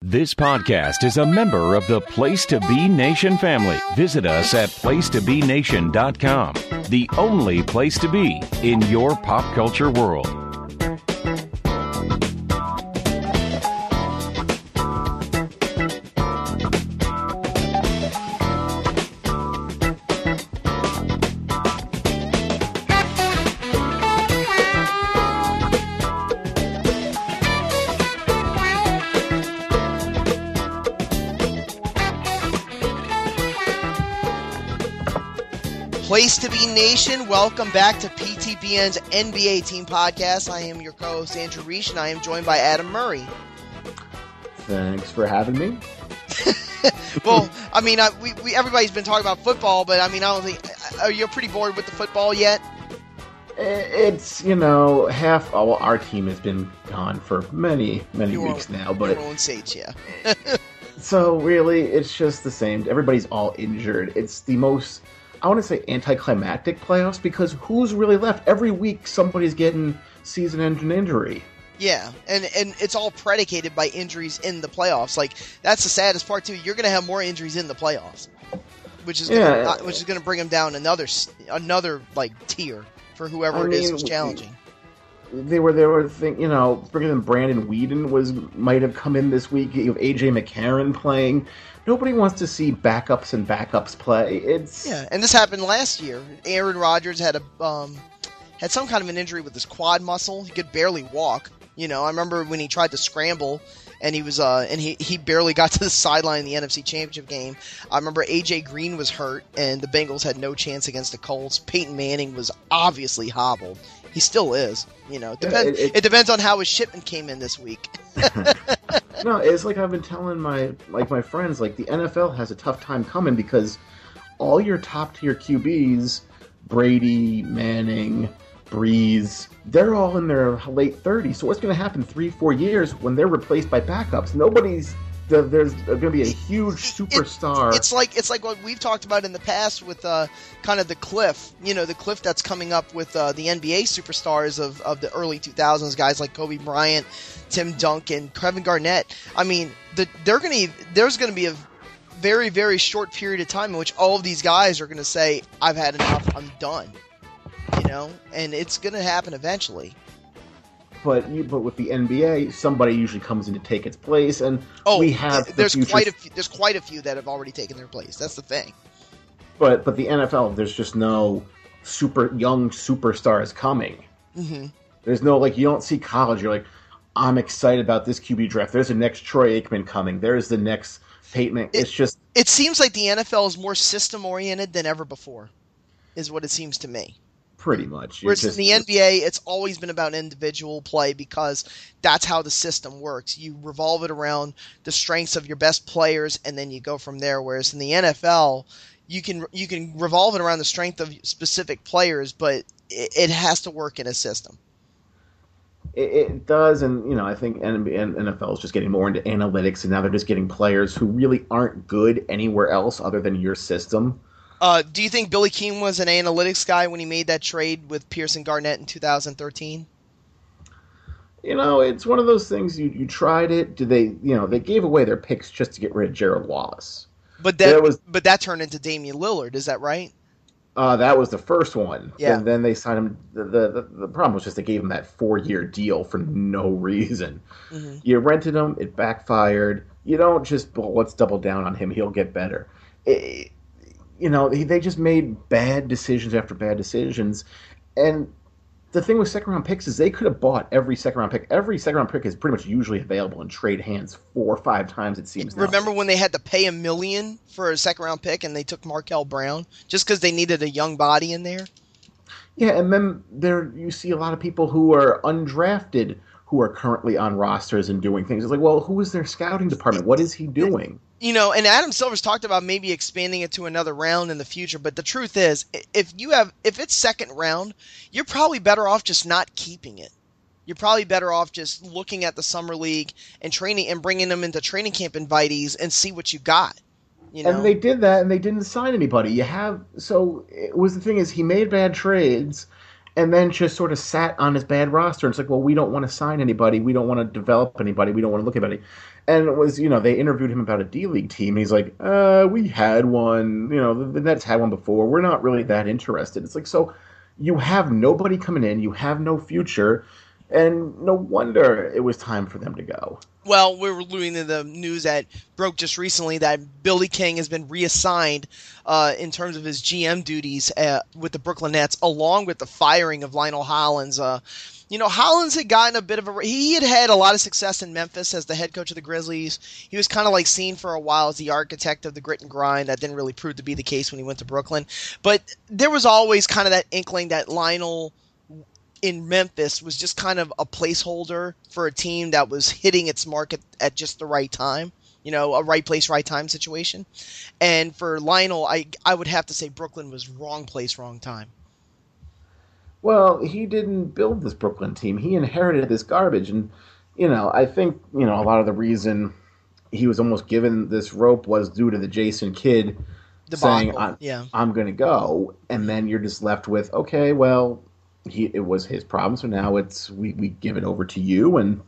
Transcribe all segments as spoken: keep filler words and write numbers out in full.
This podcast is a member of the Place to Be Nation family. Visit us at place to be nation dot com, the only place to be in your pop culture world. Place to Be Nation, welcome back to P T B N's N B A Team Podcast. I am your co-host, Andrew Reich, and I am joined by Adam Murray. Thanks for having me. Well, I mean, I, we, we everybody's been talking about football, but I mean, I don't think, are you pretty bored with the football yet? It's, you know, half, oh, well, our team has been gone for many, many Your weeks own, now, but... Your own sage, yeah. So, really, it's just the same. Everybody's all injured. It's the most... I want to say anticlimactic playoffs because who's really left? Every week somebody's getting season-ending injury. Yeah, and and it's all predicated by injuries in the playoffs. Like, that's the saddest part too. You're going to have more injuries in the playoffs, which is gonna, Yeah. uh, which is going to bring them down another another like tier for whoever I it is mean, who's challenging. They were, they were think, you know, bringing in Brandon Whedon was might have come in this week. You have A J McCarron playing. Nobody wants to see backups and backups play. It's Yeah, and this happened last year. Aaron Rodgers had a um, had some kind of an injury with his quad muscle. He could barely walk. You know, I remember when he tried to scramble, and he was uh, and he, he barely got to the sideline in the N F C Championship game. I remember A J Green was hurt, and the Bengals had no chance against the Colts. Peyton Manning was obviously hobbled. He still is. You know, it depends. Yeah, it, it, it depends on how his shipment came in this week. No, it's like I've been telling my like my friends, like the N F L has a tough time coming because all your top tier Q Bs, Brady, Manning, Breeze, they're all in their late thirties. So what's going to happen three, four years when they're replaced by backups? Nobody's there's going to be a huge superstar. It, it's like it's like what we've talked about in the past with uh, kind of the cliff, you know, the cliff that's coming up with uh, the N B A superstars of, of the early two thousands, guys like Kobe Bryant, Tim Duncan, Kevin Garnett. I mean, the, they're going to there's going to be a very very short period of time in which all of these guys are going to say, "I've had enough, I'm done," you know, and it's going to happen eventually. But you, but with the N B A, somebody usually comes in to take its place, and oh, we have the there's future... quite a few, there's quite a few that have already taken their place. That's the thing. But but the N F L, there's just no super young superstars coming. Mm-hmm. There's no like you don't see college. You're like, I'm excited about this Q B draft. There's the next Troy Aikman coming. There's the next Peyton. It, it's just it seems like the N F L is more system oriented than ever before, is what it seems to me. pretty much. Whereas just, in the N B A, it's always been about individual play because that's how the system works. You revolve it around the strengths of your best players, and then you go from there. Whereas in the N F L, you can you can revolve it around the strength of specific players, but it, it has to work in a system. It, it does, and you know, I think N F L is just getting more into analytics, and now they're just getting players who really aren't good anywhere else other than your system. Uh, do you think Billy Keane was an analytics guy when he made that trade with Pearson Garnett in two thousand thirteen? You know, it's one of those things. You you tried it. Did they? You know, they gave away their picks just to get rid of Gerald Wallace. But that was, but that turned into Damian Lillard. Is that right? Uh, that was the first one. Yeah. And then they signed him. The, the, the problem was just they gave him that four-year deal for no reason. Mm-hmm. You rented him. It backfired. You don't just, well, let's double down on him. He'll get better. It, you know, they just made bad decisions after bad decisions. And the thing with second-round picks is they could have bought every second-round pick. Every second-round pick is pretty much usually available in trade hands four or five times, it seems now. Remember when they had to pay a million for a second-round pick and they took Markel Brown just because they needed a young body in there? Yeah, and then there you see a lot of people who are undrafted who are currently on rosters and doing things. It's like, well, who is their scouting department? What is he doing? You know, and Adam Silver's talked about maybe expanding it to another round in the future, but the truth is, if you have, if it's second round, you're probably better off just not keeping it. You're probably better off just looking at the summer league and training and bringing them into training camp invitees and see what you got. You know? And they did that, and they didn't sign anybody. You have so it was the thing is he made bad trades, and then just sort of sat on his bad roster. And it's like, well, we don't want to sign anybody. We don't want to develop anybody. We don't want to look at anybody. And it was, you know, they interviewed him about a D-League team. And he's like, uh, we had one. You know, the, the Nets had one before. We're not really that interested. It's like, so you have nobody coming in. You have no future. And no wonder it was time for them to go. Well, we were alluding to the news that broke just recently that Billy King has been reassigned uh, in terms of his G M duties uh, with the Brooklyn Nets, along with the firing of Lionel Hollins. Uh, you know, Hollins had gotten a bit of a... He had had a lot of success in Memphis as the head coach of the Grizzlies. He was kind of like seen for a while as the architect of the grit and grind. That didn't really prove to be the case when he went to Brooklyn. But there was always kind of that inkling that Lionel in Memphis was just kind of a placeholder for a team that was hitting its market at just the right time. You know, a right place, right time situation. And for Lionel, I I would have to say Brooklyn was wrong place, wrong time. Well, he didn't build this Brooklyn team. He inherited this garbage. And, you know, I think, you know, a lot of the reason he was almost given this rope was due to the Jason Kidd saying, I'm, yeah. I'm going to go. And then you're just left with, okay, well, he it was his problem. So now it's we, we give it over to you. And,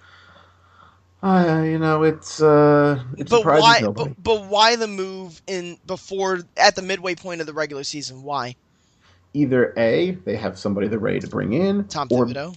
uh, you know, it's uh, it but surprises why, nobody. But, but why the move in before at the midway point of the regular season? Why? Either A, they have somebody they're ready to bring in, Tom or Thibodeau.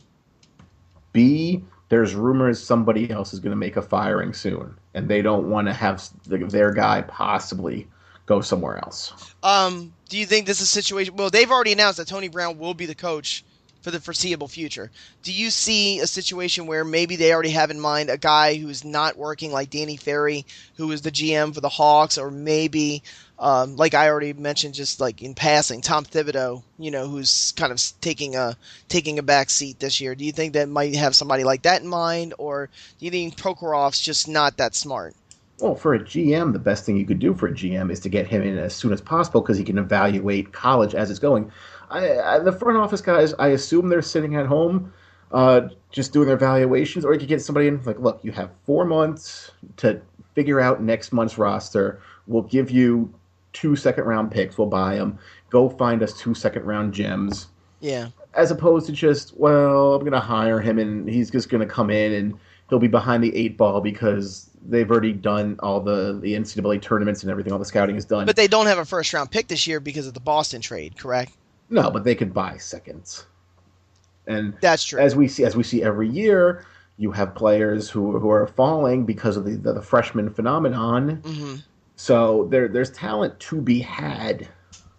B, there's rumors somebody else is going to make a firing soon, and they don't want to have their guy possibly go somewhere else. Um, do you think this is a situation? Well, they've already announced that Tony Brown will be the coach for the foreseeable future. Do you see a situation where maybe they already have in mind a guy who's not working like Danny Ferry, who is the G M for the Hawks, or maybe, um, like I already mentioned, just like in passing, Tom Thibodeau, you know, who's kind of taking a taking a back seat this year? Do you think that might have somebody like that in mind, or do you think Prokhorov's just not that smart? Well, for a G M, the best thing you could do for a G M is to get him in as soon as possible because he can evaluate college as it's going. I, I, the front office guys, I assume they're sitting at home uh, just doing their evaluations, or you could get somebody in, like, look, you have four months to figure out next month's roster. We'll give you two second-round picks. We'll buy them. Go find us two second-round gems. Yeah. As opposed to just, well, I'm going to hire him, and he's just going to come in, and he'll be behind the eight ball because they've already done all the, the N C double A tournaments and everything. All the scouting is done. But they don't have a first-round pick this year because of the Boston trade, correct? No, but they could buy seconds, and that's true. As we see, as we see every year, you have players who who are falling because of the the, the freshman phenomenon. Mm-hmm. So there there's talent to be had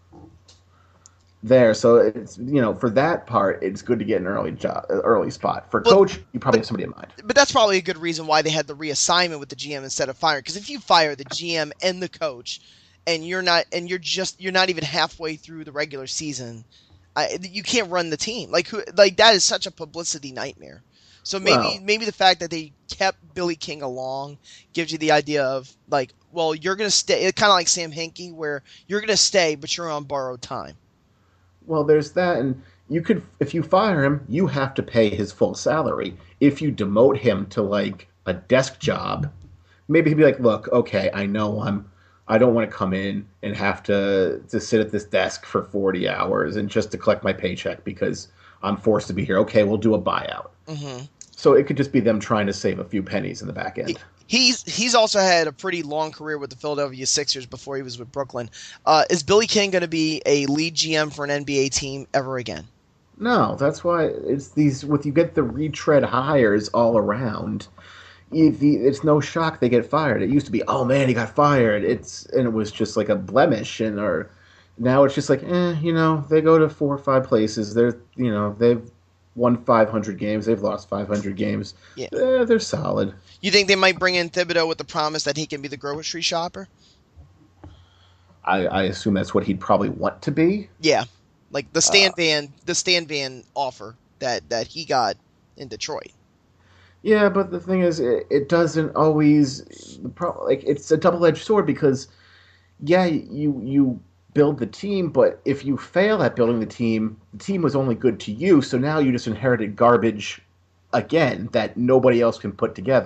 there. So it's you know for that part, it's good to get an early job, early spot. For well, coach, you probably but, have somebody in mind. But that's probably a good reason why they had the reassignment with the G M instead of firing. Because if you fire the G M and the coach, and you're not, and you're just, you're not even halfway through the regular season, I, you can't run the team. Like, who, like that is such a publicity nightmare. So maybe, Well, maybe the fact that they kept Billy King along gives you the idea of like, well, you're gonna stay. It's kind of like Sam Hinkie, where you're gonna stay, but you're on borrowed time. Well, there's that, and you could, if you fire him, you have to pay his full salary. If you demote him to like a desk job, maybe he'd be like, look, okay, I know I'm. I don't want to come in and have to, to sit at this desk for forty hours and just to collect my paycheck because I'm forced to be here. Okay, we'll do a buyout. Mm-hmm. So it could just be them trying to save a few pennies in the back end. He's he's also had a pretty long career with the Philadelphia Sixers before he was with Brooklyn. Uh, is Billy King going to be a lead G M for an N B A team ever again? No, that's why it's these. With you get the retread hires all around. It's no shock they get fired. It used to be, oh man, he got fired. It's and it was just like a blemish, and or now it's just like, eh, you know, they go to four or five places. They're, you know, they've won five hundred games. They've lost five hundred games. Yeah, eh, they're solid. You think they might bring in Thibodeau with the promise that he can be the grocery shopper? I, I assume that's what he'd probably want to be. Yeah, like the Stan uh, Van, the Stan Van offer that that he got in Detroit. Yeah, but the thing is, it, it doesn't always like it's a double-edged sword because, yeah, you you build the team, but if you fail at building the team, the team was only good to you, so now you just inherited garbage again that nobody else can put together.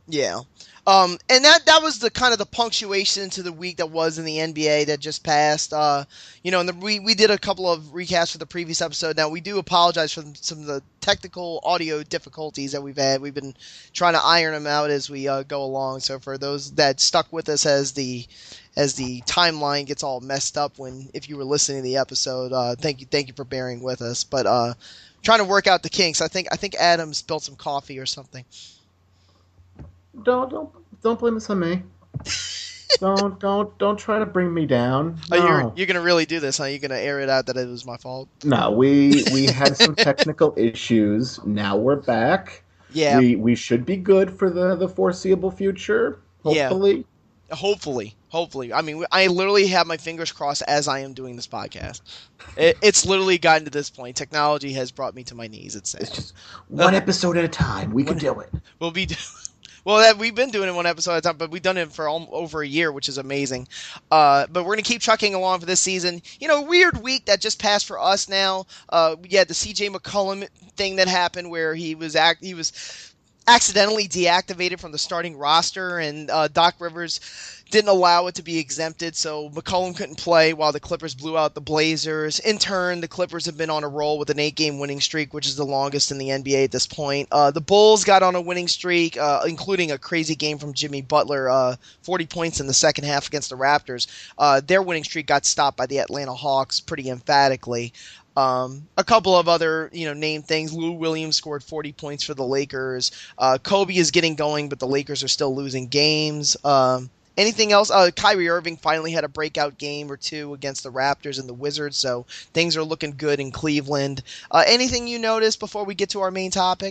Yeah. Um, and that, that was the kind of the punctuation to the week that was in the N B A that just passed. Uh, you know, and the, we, we did a couple of recasts for the previous episode. Now, we do apologize for some of the technical audio difficulties that we've had. We've been trying to iron them out as we uh, go along. So for those that stuck with us as the as the timeline gets all messed up when if you were listening to the episode, uh, thank you thank you for bearing with us. But uh, trying to work out the kinks. I think I think Adam spilled some coffee or something. Don't don't don't blame this on me. don't don't don't try to bring me down. No. Oh, you're you're gonna really do this, huh? You're gonna air it out that it was my fault. No, we we had some technical issues. Now we're back. Yeah, we we should be good for the the foreseeable future. Hopefully. Yeah. Hopefully, hopefully. I mean, I literally have my fingers crossed as I am doing this podcast. It, it's literally gotten to this point. Technology has brought me to my knees. It's sad. It's just one episode at a time. We can do it. We'll be. Well, that, we've been doing it one episode at a time, but we've done it for all, over a year, which is amazing. Uh, but we're going to keep trucking along for this season. You know, weird week that just passed for us now. Uh, we had the C J McCollum thing that happened where he was act he was accidentally deactivated from the starting roster, and uh, Doc Rivers didn't allow it to be exempted, so McCollum couldn't play while the Clippers blew out the Blazers. In turn, the Clippers have been on a roll with an eight-game winning streak, which is the longest in the N B A at this point. Uh, the Bulls got on a winning streak, uh, including a crazy game from Jimmy Butler, uh, forty points in the second half against the Raptors. Uh, their winning streak got stopped by the Atlanta Hawks pretty emphatically. Um, a couple of other, you know, name things. Lou Williams scored forty points for the Lakers. Uh, Kobe is getting going, but the Lakers are still losing games. Um, Anything else? Uh, Kyrie Irving finally had a breakout game or two against the Raptors and the Wizards, so things are looking good in Cleveland. Uh, anything you noticed before we get to our main topic?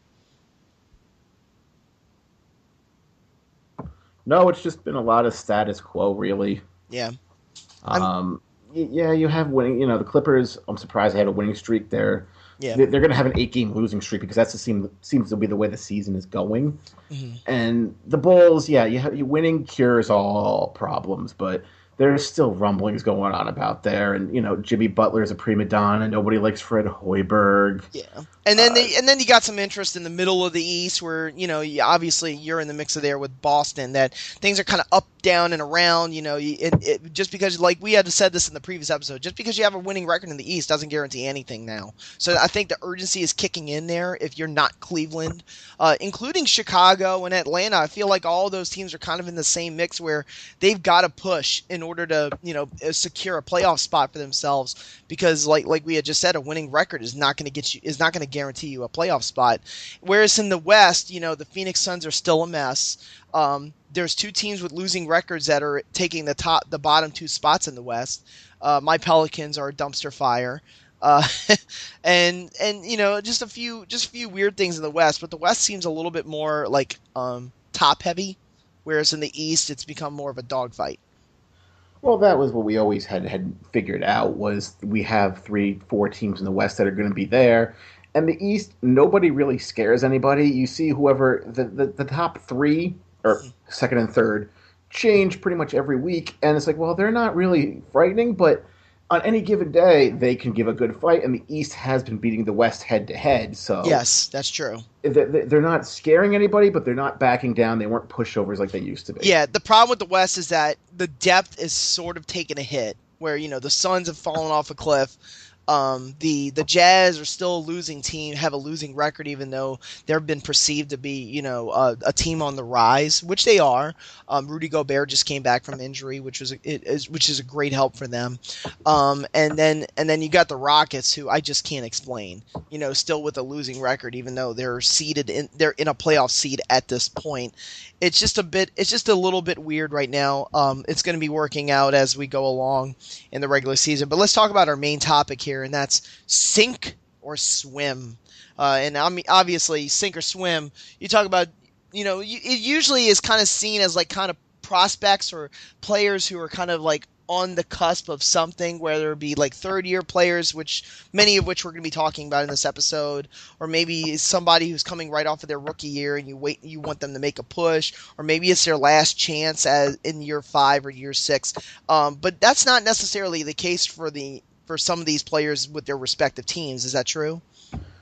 No, it's just been a lot of status quo, really. Yeah. Um, yeah, you have winning. You know, the Clippers. I'm surprised they had a winning streak there. Yeah. They're going to have an eight-game losing streak because that's the seem, seems to be the way the season is going. Mm-hmm. And the Bulls, yeah, you have, you winning cures all problems, but there's still rumblings going on about there. And, you know, Jimmy Butler is a prima donna. Nobody likes Fred Hoiberg. Yeah. And then uh, they, and then you got some interest in the middle of the East where, you know, you, obviously you're in the mix of there with Boston, that things are kind of up, down, and around. You know, it, it, just because, like we had said this in the previous episode, just because you have a winning record in the East doesn't guarantee anything now. So I think the urgency is kicking in there if you're not Cleveland, uh, including Chicago and Atlanta. I feel like all those teams are kind of in the same mix where they've got to push in order to, you know, secure a playoff spot for themselves, because like like we had just said, a winning record is not going to get you is not going to guarantee you a playoff spot. Whereas in the West, you know, the Phoenix Suns are still a mess. Um, there's two teams with losing records that are taking the top, the bottom two spots in the West. Uh, my Pelicans are a dumpster fire, uh, and and you know, just a few just a few weird things in the West. But the West seems a little bit more like um, top heavy, whereas in the East it's become more of a dogfight. Well, that was what we always had had figured out, was we have three, four teams in the West that are going to be there. And the East, nobody really scares anybody. You see whoever, the, the, the top three, or second and third, change pretty much every week. And it's like, well, they're not really frightening, but on any given day, they can give a good fight. And the East has been beating the West head-to-head. So yes, that's true. They're not scaring anybody, but they're not backing down. They weren't pushovers like they used to be. Yeah, the problem with the West is that the depth is sort of taking a hit, where, you know, the Suns have fallen off a cliff. Um, the the Jazz are still a losing team, have a losing record, even though they've been perceived to be, you know, a, a team on the rise, which they are. Um, Rudy Gobert just came back from injury, which was a, it is which is a great help for them. Um, and then and then you got the Rockets, who I just can't explain. You know, still with a losing record, even though they're seeded in they're in a playoff seed at this point. It's just a bit. It's just a little bit weird right now. Um, it's going to be working out as we go along in the regular season. But let's talk about our main topic here, and that's sink or swim. Uh, and I mean, obviously, sink or swim. You talk about, you know, it usually is kind of seen as like kind of prospects or players who are kind of like on the cusp of something, whether it be like third year players, which many of which we're going to be talking about in this episode, or maybe somebody who's coming right off of their rookie year and you wait, you want them to make a push, or maybe it's their last chance as in year five or year six. Um, but that's not necessarily the case for the, for some of these players with their respective teams. Is that true?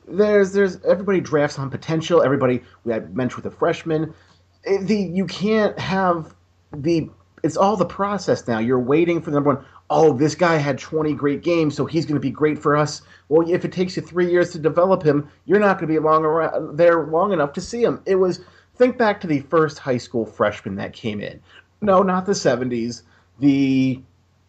there's there's everybody drafts on potential. Everybody we had mentioned with the freshmen. It- The you can't have the it's all the process now. You're waiting for the number one. Oh, this guy had twenty great games, so he's going to be great for us. Well, if it takes you three years to develop him, you're not going to be long around there long enough to see him. It was think back to the first high school freshman that came in. No, not the seventies. The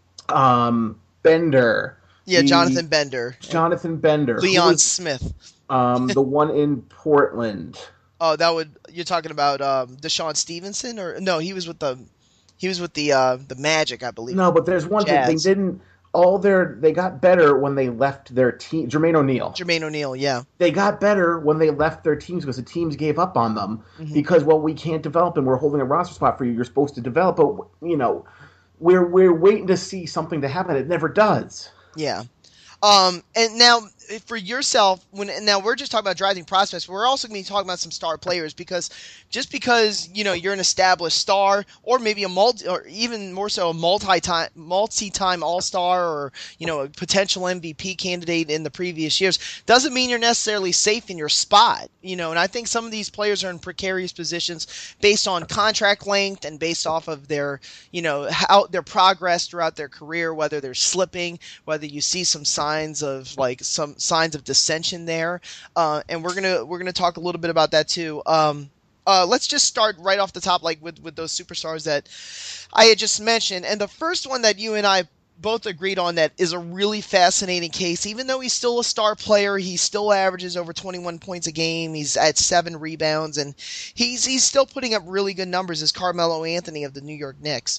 um, Bender. Yeah, the, Jonathan Bender. Jonathan Bender. who Leon was, Smith. um, the one in Portland. Oh, that would you're talking about um, Deshaun Stevenson or no? He was with the he was with the uh, the Magic, I believe. No, but there's one thing they Jazz. didn't. All their they got better when they left their team. Jermaine O'Neal. Jermaine O'Neal, yeah. They got better when they left their teams because the teams gave up on them Mhm. because well we can't develop and we're holding a roster spot for you. You're supposed to develop, but you know we're we're waiting to see something to happen. It never does. Yeah. Um, and now for yourself, when now we're just talking about drafting prospects, but we're also going to be talking about some star players because just because you know you're an established star, or maybe a multi, or even more so a multi-time, multi-time All-Star, or you know a potential M V P candidate in the previous years, doesn't mean you're necessarily safe in your spot. You know, and I think some of these players are in precarious positions based on contract length and based off of their, you know, how their progress throughout their career, whether they're slipping, whether you see some signs of like some signs of dissension there, uh, and we're gonna we're gonna talk a little bit about that too. Um, uh, let's just start right off the top, like with with those superstars that I had just mentioned, and the first one that you and I both agreed on that is a really fascinating case. Even though he's still a star player, he still averages over twenty-one points a game. He's at seven rebounds, and he's he's still putting up really good numbers. Is Carmelo Anthony of the New York Knicks?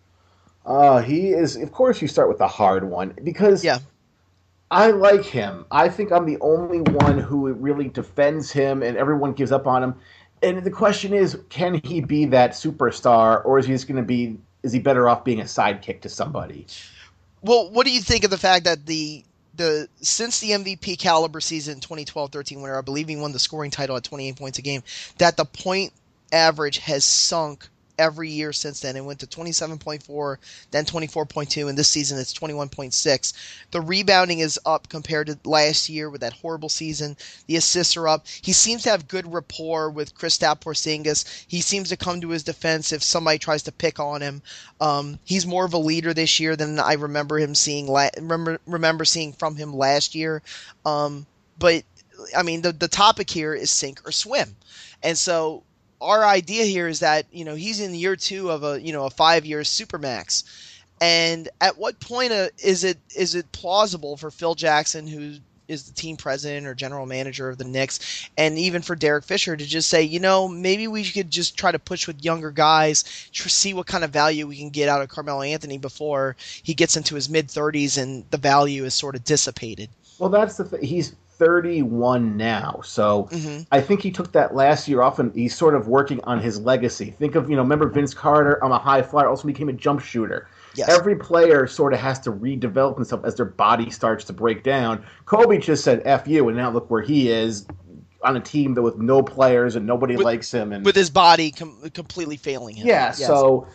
Uh, he is. Of course, you start with the hard one because Yeah. I like him. I think I'm the only one who really defends him, and everyone gives up on him. And the question is, can he be that superstar, or is he just going to be? Is he better off being a sidekick to somebody? Well, what do you think of the fact that the the since the M V P caliber season twenty twelve thirteen winner, I believe he won the scoring title at twenty-eight points a game, that the point average has sunk every year since then. It went to twenty-seven point four, then twenty-four point two, and this season it's twenty-one point six. The rebounding is up compared to last year with that horrible season. The assists are up. He seems to have good rapport with Kristaps Porzingis. He seems to come to his defense if somebody tries to pick on him. Um, he's more of a leader this year than I remember him seeing. La- remember remember seeing from him last year. Um, but I mean, the the topic here is sink or swim, and so our idea here is that, you know, he's in year two of a, you know, a five-year supermax. And at what point uh, is it is it plausible for Phil Jackson, who is the team president or general manager of the Knicks, and even for Derek Fisher to just say, you know, maybe we could just try to push with younger guys, to see what kind of value we can get out of Carmelo Anthony before he gets into his mid-thirties and the value is sort of dissipated? Well, that's the thing. He's thirty-one now, so Mm-hmm. I think he took that last year off, and he's sort of working on his legacy. Think of, you know, remember Vince Carter? I'm a high flyer, also became a jump shooter. Yes. Every player sort of has to redevelop himself as their body starts to break down. Kobe just said F you, and now look where he is on a team that with no players and nobody With- likes him. And With his body com- completely failing him. yeah, Yes. so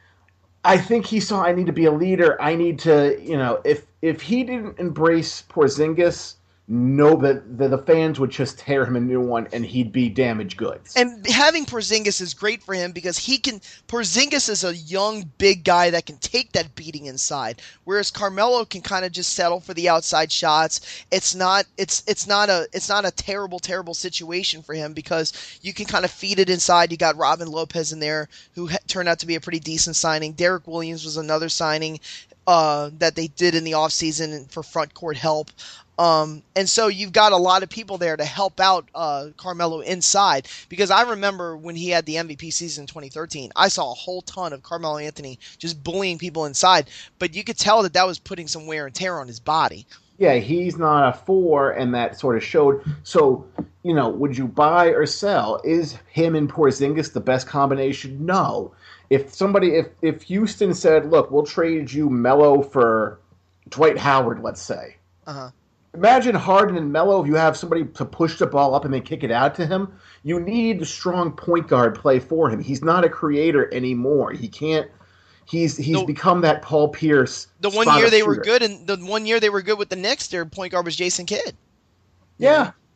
I think he saw I need to be a leader. I need to, you know, if if he didn't embrace Porzingis, no, but the, the fans would just tear him a new one, and he'd be damaged goods. And having Porzingis is great for him because he can. Porzingis is a young, big guy that can take that beating inside, whereas Carmelo can kind of just settle for the outside shots. It's not. It's it's not a. It's not a terrible, terrible situation for him because you can kind of feed it inside. You got Robin Lopez in there, who ha- turned out to be a pretty decent signing. Derek Williams was another signing uh, that they did in the offseason for front court help. Um, and so you've got a lot of people there to help out uh, Carmelo inside, because I remember when he had the M V P season in twenty thirteen, I saw a whole ton of Carmelo Anthony just bullying people inside, but you could tell that that was putting some wear and tear on his body. Yeah, he's not a four, and that sort of showed. So, you know, would you buy or sell? Is him and Porzingis the best combination? No. If somebody, if, if Houston said, look, we'll trade you Melo for Dwight Howard, let's say. Uh-huh. Imagine Harden and Melo, if you have somebody to push the ball up and then kick it out to him. You need a strong point guard play for him. He's not a creator anymore. He can't. He's he's The- become that Paul Pierce. The one spot year up they were shooter. good, and the one year they were good with the Knicks, their point guard was Jason Kidd. Yeah,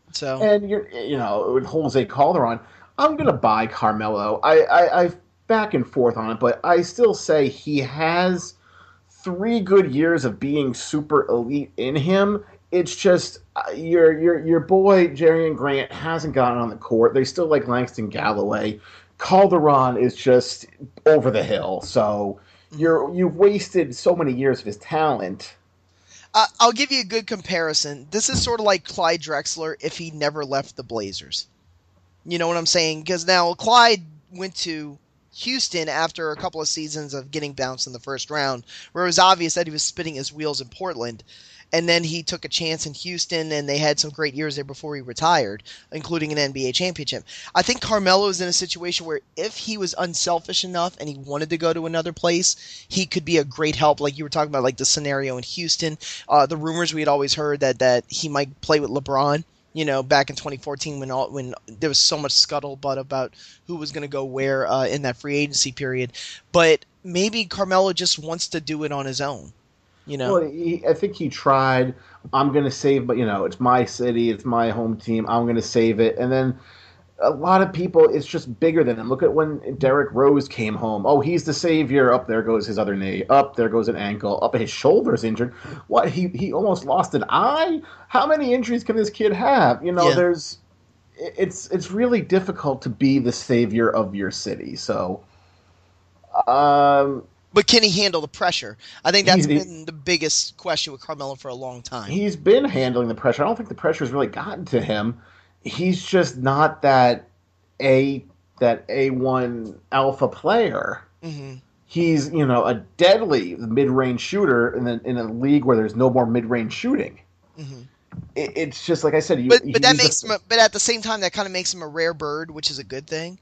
So and you're you know with Jose Calderon, I'm gonna buy Carmelo. I, I I back and forth on it, but I still say he has three good years of being super elite in him. It's just uh, your your your boy Jerian Grant hasn't gotten on the court. They still like Langston Galloway. Calderon is just over the hill. So you're you've wasted so many years of his talent. uh, I'll give you a good comparison. This is sort of like Clyde Drexler if he never left the Blazers. You know what I'm saying? Because now Clyde went to Houston after a couple of seasons of getting bounced in the first round, where it was obvious that he was spinning his wheels in Portland. And then he took a chance in Houston, and they had some great years there before he retired, including an N B A championship. I think Carmelo is in a situation where if he was unselfish enough and he wanted to go to another place, he could be a great help, like you were talking about, like the scenario in Houston. Uh, the rumors we had always heard that, that he might play with LeBron. You know, back in twenty fourteen when all, when there was so much scuttlebutt about who was going to go where uh, in that free agency period. But maybe Carmelo just wants to do it on his own. You know, well, he, I think he tried. I'm going to save, but you know, it's my city, it's my home team. I'm going to save it, and then a lot of people, it's just bigger than him. Look at when Derrick Rose came home. Oh, he's the savior. Up there goes his other knee. Up there goes an ankle. Up his shoulder's injured. What? He he almost lost an eye. How many injuries can this kid have? You know, yeah. there's. It's it's really difficult to be the savior of your city. So, um. But can he handle the pressure? I think that's He's- been the biggest question with Carmelo for a long time. He's been handling the pressure. I don't think the pressure has really gotten to him. He's just not that a that A one alpha player. Mm-hmm. He's, you know, a deadly mid-range shooter in a, in a league where there's no more mid-range shooting. Mm-hmm. It, it's just like I said. You, But but that he's makes a- him. A, but at the same time, that kind of makes him a rare bird, which is a good thing.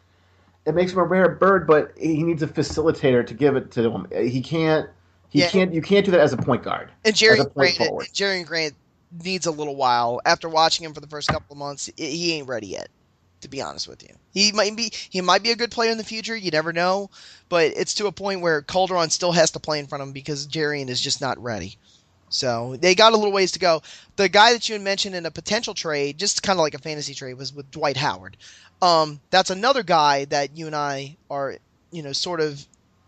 It makes him a rare bird, but he needs a facilitator to give it to him. He can't. He Yeah. can't. You can't do that as a point guard. And Jerry as a point Grant, forward. Jerry Grant needs a little while. After watching him for the first couple of months, he ain't ready yet. To be honest with you, he might be. He might be a good player in the future. You never know. But it's to a point where Calderon still has to play in front of him because Jarian is just not ready. So they got a little ways to go. The guy that you had mentioned in a potential trade, just kind of like a fantasy trade, was with Dwight Howard. Um, that's another guy that you and I are, you know, sort of.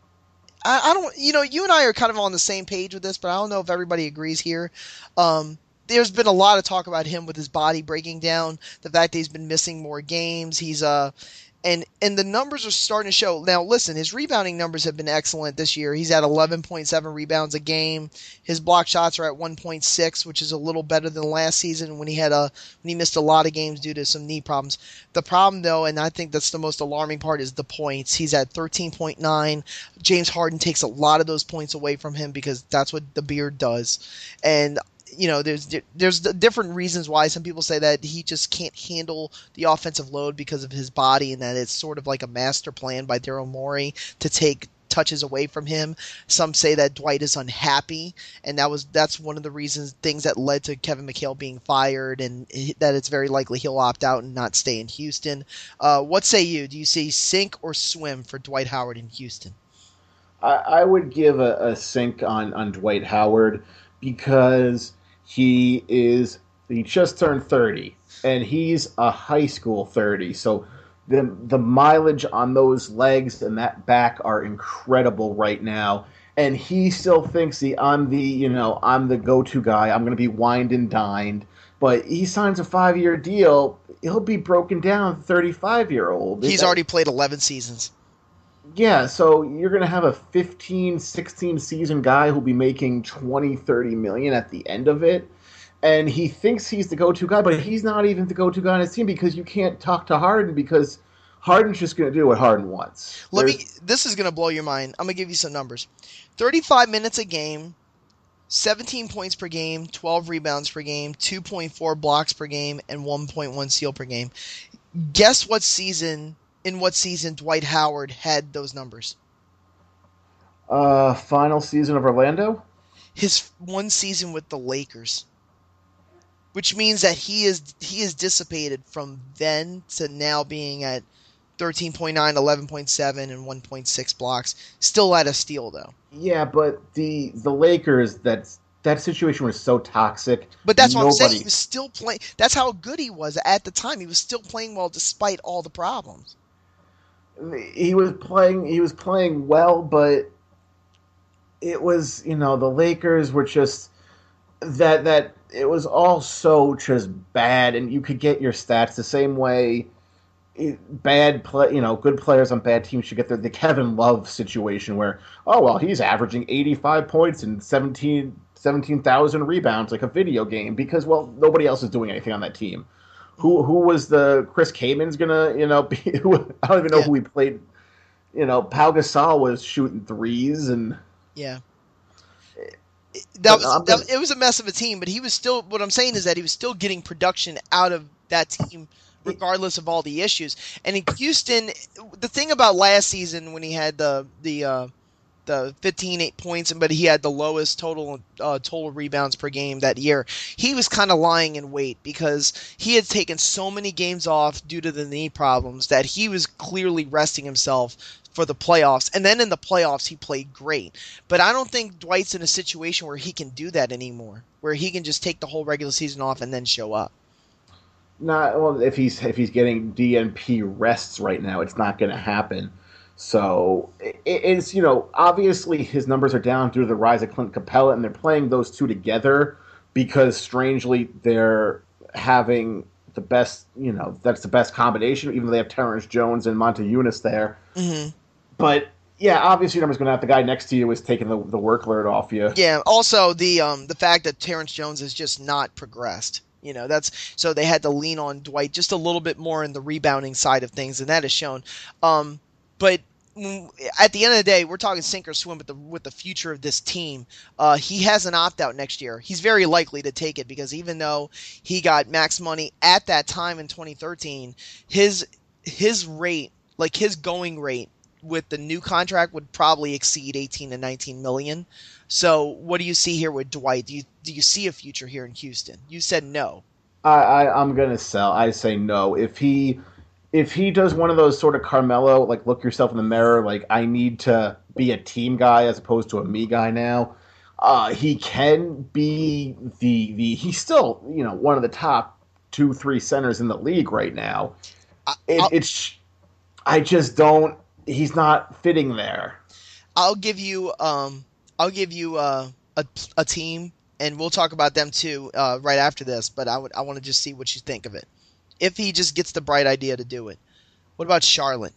I, I don't, you know, you and I are kind of on the same page with this, but I don't know if everybody agrees here. Um, there's been a lot of talk about him with his body breaking down, the fact that he's been missing more games. He's uh, and and the numbers are starting to show. Now, listen, his rebounding numbers have been excellent this year. He's at eleven point seven rebounds a game. His block shots are at one point six, which is a little better than last season when he had a when he missed a lot of games due to some knee problems. The problem, though, and I think that's the most alarming part, is the points. He's at thirteen point nine. James Harden takes a lot of those points away from him because that's what the beard does. And you know, there's there's different reasons why. Some people say that he just can't handle the offensive load because of his body, and that it's sort of like a master plan by Daryl Morey to take touches away from him. Some say that Dwight is unhappy, and that was that's one of the reasons, things that led to Kevin McHale being fired, and that it's very likely he'll opt out and not stay in Houston. Uh, what say you? Do you see sink or swim for Dwight Howard in Houston? I, I would give a, a sink on, on Dwight Howard because he is he just turned thirty, and he's a high school thirty. So the the mileage on those legs and that back are incredible right now. And he still thinks the I'm the you know I'm the go-to guy. I'm going to be wined and dined. But he signs a five-year deal. He'll be broken down thirty-five-year-old. He's already played eleven seasons. Yeah, so you're going to have a fifteen, sixteen season guy who'll be making twenty, thirty million at the end of it. And he thinks he's the go-to guy, but he's not even the go-to guy on his team because you can't talk to Harden because Harden's just going to do what Harden wants. Let There's- me. This is going to blow your mind. I'm going to give you some numbers. thirty-five minutes a game, seventeen points per game, twelve rebounds per game, two point four blocks per game, and one point one steal per game. Guess what season, in what season Dwight Howard had those numbers? Uh, final season of Orlando? His one season with the Lakers. Which means that he is he is dissipated from then to now being at thirteen point nine, eleven point seven, and one point six blocks. Still at a steal, though. Yeah, but the the Lakers, that's that situation was so toxic. But that's what Nobody, I'm saying. He was still playing. That's how good he was at the time. He was still playing well despite all the problems. He was playing. He was playing well, but it was, you know, the Lakers were just that that it was all so just bad, and you could get your stats the same way. Bad play, you know, good players on bad teams should get their the Kevin Love situation where, oh well, he's averaging eighty-five points and seventeen thousand rebounds like a video game because, well, nobody else is doing anything on that team. Who who was the Chris Kamen's gonna, you know, be, who, I don't even know yeah. who he played. You know, Pau Gasol was shooting threes and yeah. That was that, it was a mess of a team, but he was still. What I'm saying is that he was still getting production out of that team, regardless of all the issues. And in Houston, the thing about last season when he had the the uh, the fifteen eight points, but he had the lowest total uh, total rebounds per game that year, he was kind of lying in wait because he had taken so many games off due to the knee problems that he was clearly resting himself for the playoffs. And then in the playoffs, he played great. But I don't think Dwight's in a situation where he can do that anymore, where he can just take the whole regular season off and then show up. Not well. If he's if he's getting D N P rests right now, it's not going to happen. So it, it's, you know, obviously his numbers are down due to the rise of Clint Capella, and they're playing those two together because strangely they're having the best. You know, that's the best combination. Even though they have Terrence Jones and Monta Eunice there, mm-hmm. but yeah, obviously your numbers going to have the guy next to you is taking the the workload off you. Yeah. Also the um the fact that Terrence Jones has just not progressed. You know, that's so they had to lean on Dwight just a little bit more in the rebounding side of things, and that is shown. Um, but at the end of the day, we're talking sink or swim with the with the future of this team. Uh, he has an opt out next year. He's very likely to take it because even though he got max money at that time in twenty thirteen, his his rate, like his going rate with the new contract, would probably exceed eighteen to nineteen million. So what do you see here with Dwight? Do you do you see a future here in Houston? You said no. I, I I'm gonna sell. I say no. If he if he does one of those sort of Carmelo, like look yourself in the mirror, like I need to be a team guy as opposed to a me guy now. Uh, he can be the the he's still, you know, one of the top two three centers in the league right now. It, it's I just don't. He's not fitting there. I'll give you um. I'll give you uh, a a team, and we'll talk about them too uh, right after this. But I would I want to just see what you think of it. If he just gets the bright idea to do it, what about Charlotte?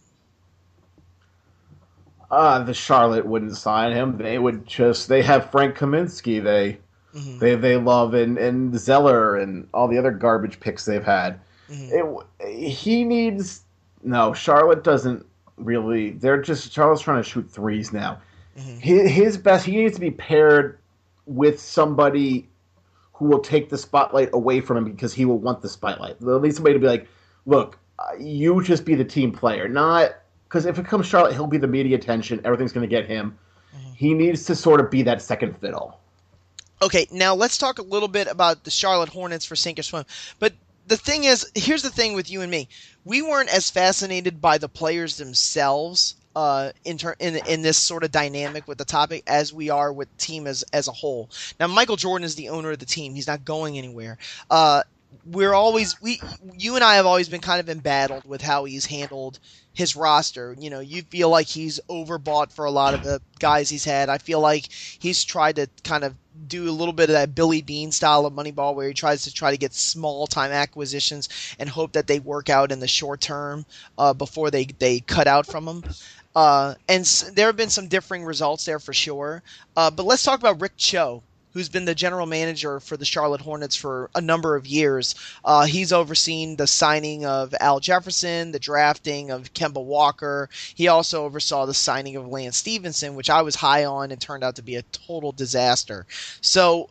Uh, the Charlotte wouldn't sign him. They would just they have Frank Kaminsky. They mm-hmm. they they love and and Zeller and all the other garbage picks they've had. Mm-hmm. It, he needs no. Charlotte doesn't really. They're just Charlotte's trying to shoot threes now. Mm-hmm. His, his best, he needs to be paired with somebody who will take the spotlight away from him because he will want the spotlight. They'll need somebody to be like, look, uh, you just be the team player. Not because if it comes Charlotte, he'll be the media attention. Everything's going to get him. Mm-hmm. He needs to sort of be that second fiddle. Okay, now let's talk a little bit about the Charlotte Hornets for sink or swim. But the thing is, here's the thing with you and me. We weren't as fascinated by the players themselves Uh, in, ter- in in this sort of dynamic with the topic as we are with team as as a whole. Now, Michael Jordan is the owner of the team. He's not going anywhere. Uh, we're always we you and I have always been kind of embattled with how he's handled his roster. You know, you feel like he's overbought for a lot of the guys he's had. I feel like he's tried to kind of do a little bit of that Billy Bean style of Moneyball where he tries to try to get small time acquisitions and hope that they work out in the short term uh, before they, they cut out from him. Uh, and s- there have been some differing results there for sure. Uh, but let's talk about Rick Cho, who's been the general manager for the Charlotte Hornets for a number of years. Uh, he's overseen the signing of Al Jefferson, the drafting of Kemba Walker. He also oversaw the signing of Lance Stevenson, which I was high on and turned out to be a total disaster. So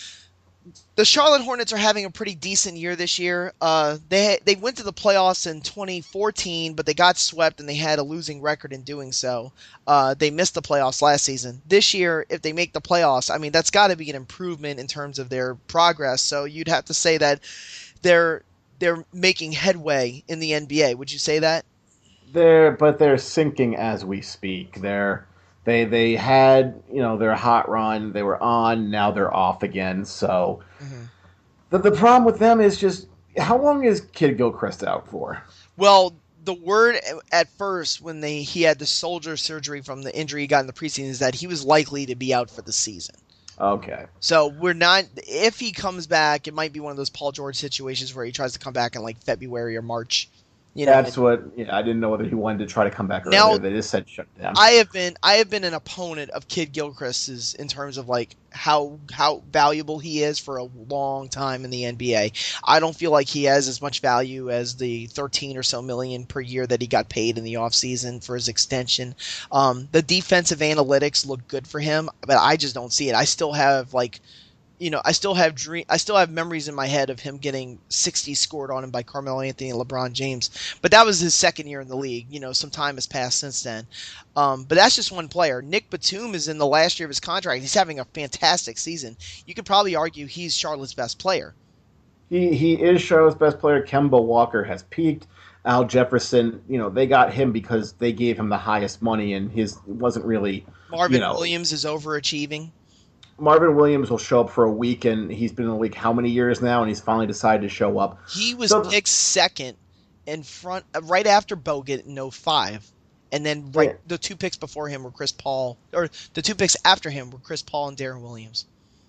the Charlotte Hornets are having a pretty decent year this year. Uh, they they went to the playoffs in twenty fourteen, but they got swept and they had a losing record in doing so. Uh, they missed the playoffs last season. This year, if they make the playoffs, I mean, that's got to be an improvement in terms of their progress. So you'd have to say that they're they're making headway in the N B A. Would you say that? They're but they're sinking as we speak. They're They they had, you know, their hot run. They were on. Now they're off again. So Mm-hmm. the the problem with them is just how long is Kid Gilchrist out for? Well, the word at first when they he had the shoulder surgery from the injury he got in the preseason is that he was likely to be out for the season. Okay. So we're not. If he comes back, it might be one of those Paul George situations where he tries to come back in like February or March. You know, That's what. Yeah, I didn't know whether he wanted to try to come back Now- earlier. They just said shut down. I have been I have been an opponent of Kid Gilchrist's in terms of like how how valuable he is for a long time in the N B A. I don't feel like he has as much value as the thirteen or so million per year that he got paid in the offseason for his extension. Um, the defensive analytics look good for him, but I just don't see it. I still have like you know, I still have dream. I still have memories in my head of him getting sixty scored on him by Carmelo Anthony and LeBron James. But that was his second year in the league. You know, some time has passed since then. Um, but that's just one player. Nick Batum is in the last year of his contract. He's having a fantastic season. You could probably argue he's Charlotte's best player. He he is Charlotte's best player. Kemba Walker has peaked. Al Jefferson, you know, they got him because they gave him the highest money, and his wasn't really. Marvin you know, Williams is overachieving. Marvin Williams will show up for a week, and he's been in the league how many years now, and he's finally decided to show up. He was So- picked second in front, uh, right after Bogut in oh five. And then right, Yeah. the two picks before him were Chris Paul, or the two picks after him were Chris Paul and Darren Williams.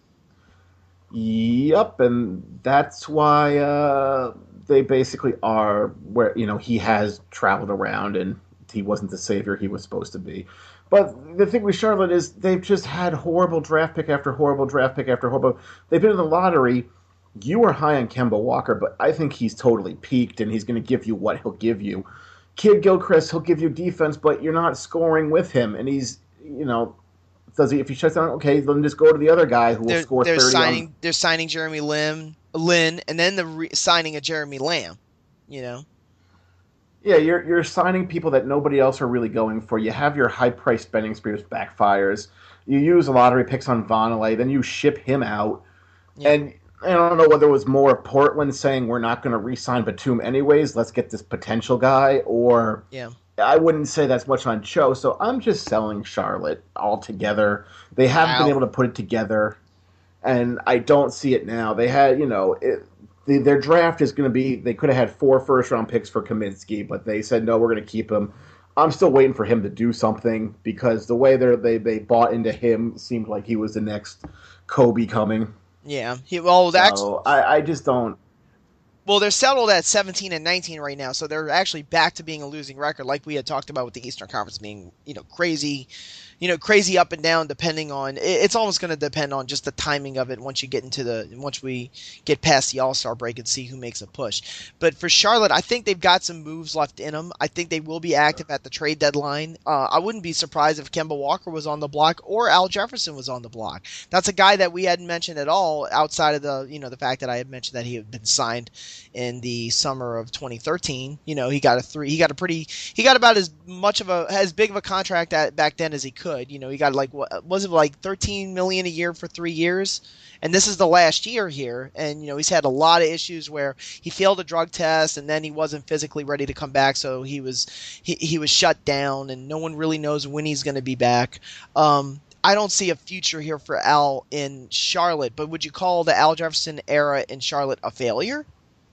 Yep, and that's why uh, they basically are where, you know, he has traveled around, and he wasn't the savior he was supposed to be. But the thing with Charlotte is they've just had horrible draft pick after horrible draft pick after horrible. They've been in the lottery. You were high on Kemba Walker, but I think he's totally peaked, and he's going to give you what he'll give you. Kid Gilchrist, he'll give you defense, but you're not scoring with him, and he's, you know, does he? If he shuts down, okay, then just go to the other guy who will They're, score they're thirty. signing, on, they're signing Jeremy Lin, Lin, and then the re- signing of Jeremy Lamb. You know, Yeah, you're you're signing people that nobody else are really going for. You have your high price spending spree which backfires. You use lottery picks on Vonleh, then you ship him out. Yeah. And I don't know whether it was more Portland saying we're not going to re-sign Batum anyways, let's get this potential guy, or yeah. I wouldn't say that's much on Cho. So I'm just selling Charlotte altogether. They haven't Wow. been able to put it together, and I don't see it now. They had, you know, it, the, their draft is going to be. They could have had four first round picks for Kaminsky, but they said no, we're going to keep him. I'm still waiting for him to do something because the way they they they bought into him seemed like he was the next Kobe coming. Yeah. He, well, that's So I, I just don't. Well, they're settled at seventeen and nineteen right now, so they're actually back to being a losing record, like we had talked about with the Eastern Conference being, you know, crazy, you know, crazy up and down, depending on. It's almost going to depend on just the timing of it once you get into the once we get past the All Star break and see who makes a push. But for Charlotte, I think they've got some moves left in them. I think they will be active at the trade deadline. Uh, I wouldn't be surprised if Kemba Walker was on the block or Al Jefferson was on the block. That's a guy that we hadn't mentioned at all outside of the, you know, the fact that I had mentioned that he had been signed in the summer of twenty thirteen. You know, he got a three, he got a pretty, he got about as much of a, as big of a contract at, back then as he could. You know, he got like, what was it, like thirteen million a year for three years? And this is the last year here. And, you know, he's had a lot of issues where he failed a drug test and then he wasn't physically ready to come back. So he was, he, he was shut down and no one really knows when he's going to be back. Um, I don't see a future here for Al in Charlotte, but would you call the Al Jefferson era in Charlotte a failure?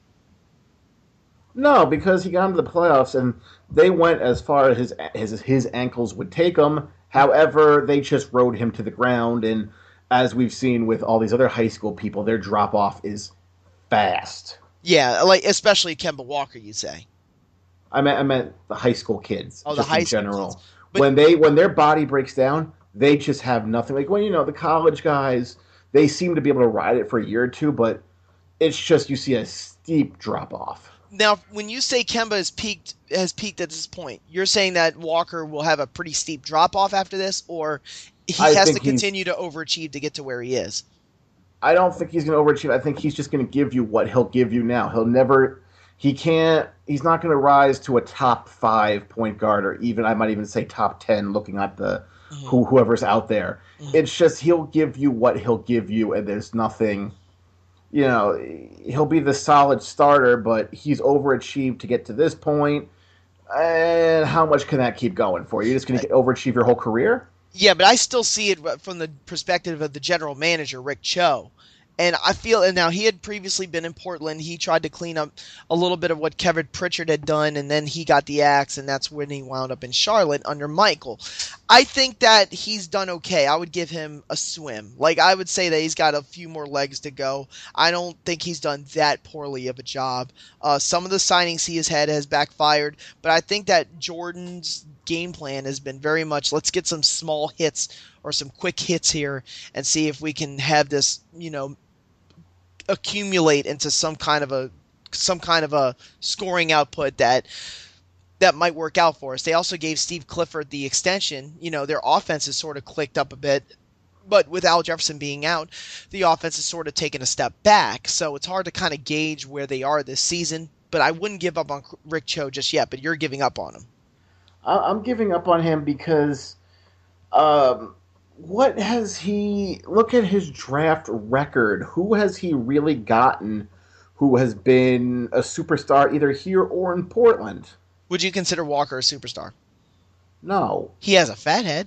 No, because he got into the playoffs and they went as far as his his, his ankles would take him. However, they just rode him to the ground, and as we've seen with all these other high school people, their drop off is fast. Yeah, like especially Kemba Walker, you say. I meant I meant the high school kids, Oh, the just high in school general. kids. But- when they when their body breaks down, they just have nothing. Like when you know the college guys, they seem to be able to ride it for a year or two, but it's just you see a steep drop off. Now, when you say Kemba has peaked has peaked at this point, you're saying that Walker will have a pretty steep drop off after this, or he I has to think he's- continue to overachieve to get to where he is? I don't think he's going to overachieve. I think he's just going to give you what he'll give you now. He'll never, he can't, he's not going to rise to a top five point guard or even, I might even say top ten looking at the, Mhm. who whoever's out there. Mhm. It's just he'll give you what he'll give you and there's nothing, you know, he'll be the solid starter, but he's overachieved to get to this point. And how much can that keep going for? You're just going to overachieve your whole career? Yeah, but I still see it from the perspective of the general manager, Rick Cho. And I feel, and now he had previously been in Portland. He tried to clean up a little bit of what Kevin Pritchard had done, and then he got the axe, and that's when he wound up in Charlotte under Michael. I think that he's done okay. I would give him a swim. Like, I would say that he's got a few more legs to go. I don't think he's done that poorly of a job. Uh, some of the signings he has had has backfired, but I think that Jordan's game plan has been very much, let's get some small hits or some quick hits here and see if we can have this, you know, accumulate into some kind of a some kind of a scoring output that that might work out for us. They also gave Steve Clifford the extension. You know, their offense has sort of clicked up a bit, but with Al Jefferson being out, the offense has sort of taken a step back. So it's hard to kind of gauge where they are this season. But I wouldn't give up on Rick Cho just yet. But you're giving up on him. I'm giving up on him because um, what has he... Look at his draft record. Who has he really gotten who has been a superstar either here or in Portland? Would you consider Walker a superstar? No. He has a fat head.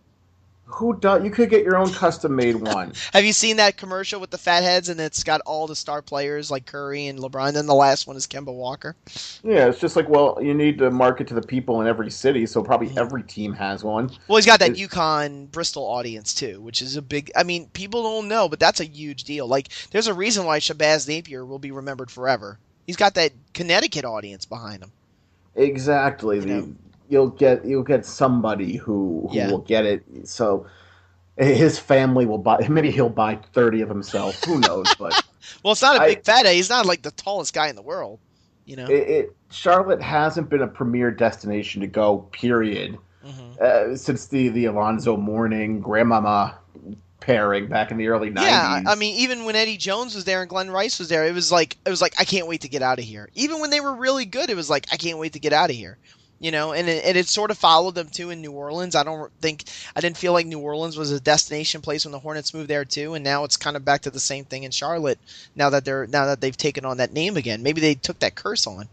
Who does? You could get your own custom-made one. Have you seen that commercial with the fat heads, and it's got all the star players like Curry and LeBron, and then the last one is Kemba Walker? Yeah, it's just like, well, you need to market to the people in every city, so probably every team has one. Well, he's got that It's- UConn Bristol audience, too, which is a big... I mean, people don't know, but that's a huge deal. Like, there's a reason why Shabazz Napier will be remembered forever. He's got that Connecticut audience behind him. Exactly. You The, know? you'll get you'll get somebody who, who Yeah. will get it. So his family will buy. Maybe he'll buy thirty of himself. Who knows? But Well, it's not a I- big fat head. He's not, like, the tallest guy in the world, you know? it, it Charlotte hasn't been a premier destination to go. Period. Mhm. Uh, since the the Alonzo Mourning Grandmama pairing back in the early nineties. Yeah, I mean, even when Eddie Jones was there and Glenn Rice was there, it was like it was like I can't wait to get out of here. Even when they were really good, it was like I can't wait to get out of here. You know, and it, and it sort of followed them too in New Orleans. I don't think I didn't feel like New Orleans was a destination place when the Hornets moved there too, and now it's kind of back to the same thing in Charlotte. Now that they're now that they've taken on that name again, maybe they took that curse on.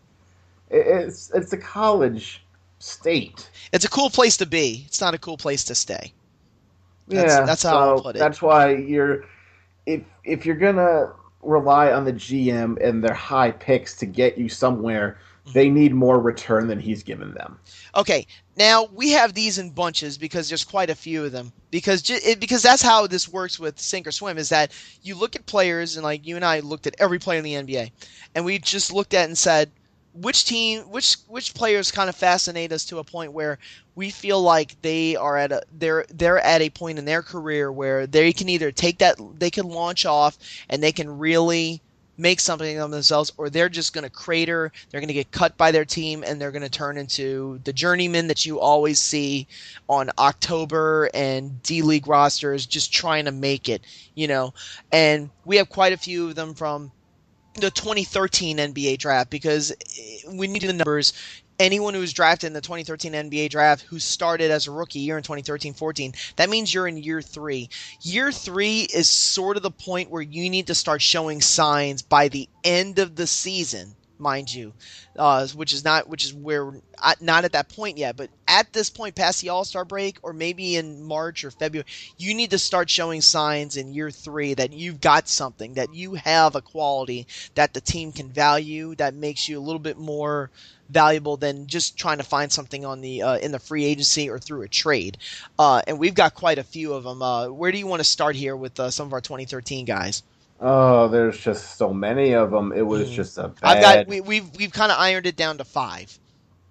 It- it's it's a college state. It's a cool place to be. It's not a cool place to stay. That's- yeah, that's how so I'll put it. That's why you're if if you're gonna rely on the G M and their high picks to get you somewhere, they need more return than he's given them. Okay, now we have these in bunches because there's quite a few of them. Because ju- it, because that's how this works with sink or swim is that you look at players and like you and I looked at every player in the N B A, and we just looked at and said which team, which which players kind of fascinate us to a point where we feel like they are at a they're they're at a point in their career where they can either take that they can launch off and they can really make something of themselves, or they're just going to crater, they're going to get cut by their team, and they're going to turn into the journeyman that you always see on October and D-League rosters just trying to make it, you know. And we have quite a few of them from the twenty thirteen N B A draft because when you do the numbers, anyone who was drafted in the twenty thirteen N B A draft who started as a rookie year in twenty thirteen fourteen, that means you're in year three. Year three is sort of the point where you need to start showing signs by the end of the season, mind you, uh, which is not which is where not at that point yet, but at this point past the All-Star break or maybe in March or February, you need to start showing signs in year three that you've got something, that you have a quality that the team can value, that makes you a little bit more valuable than just trying to find something on the uh, in the free agency or through a trade. Uh, and we've got quite a few of them. Uh, where do you want to start here with uh, some of our twenty thirteen guys? Oh, there's just so many of them. It was Mm. just a bad... I've got we, we've we've kind of ironed it down to five.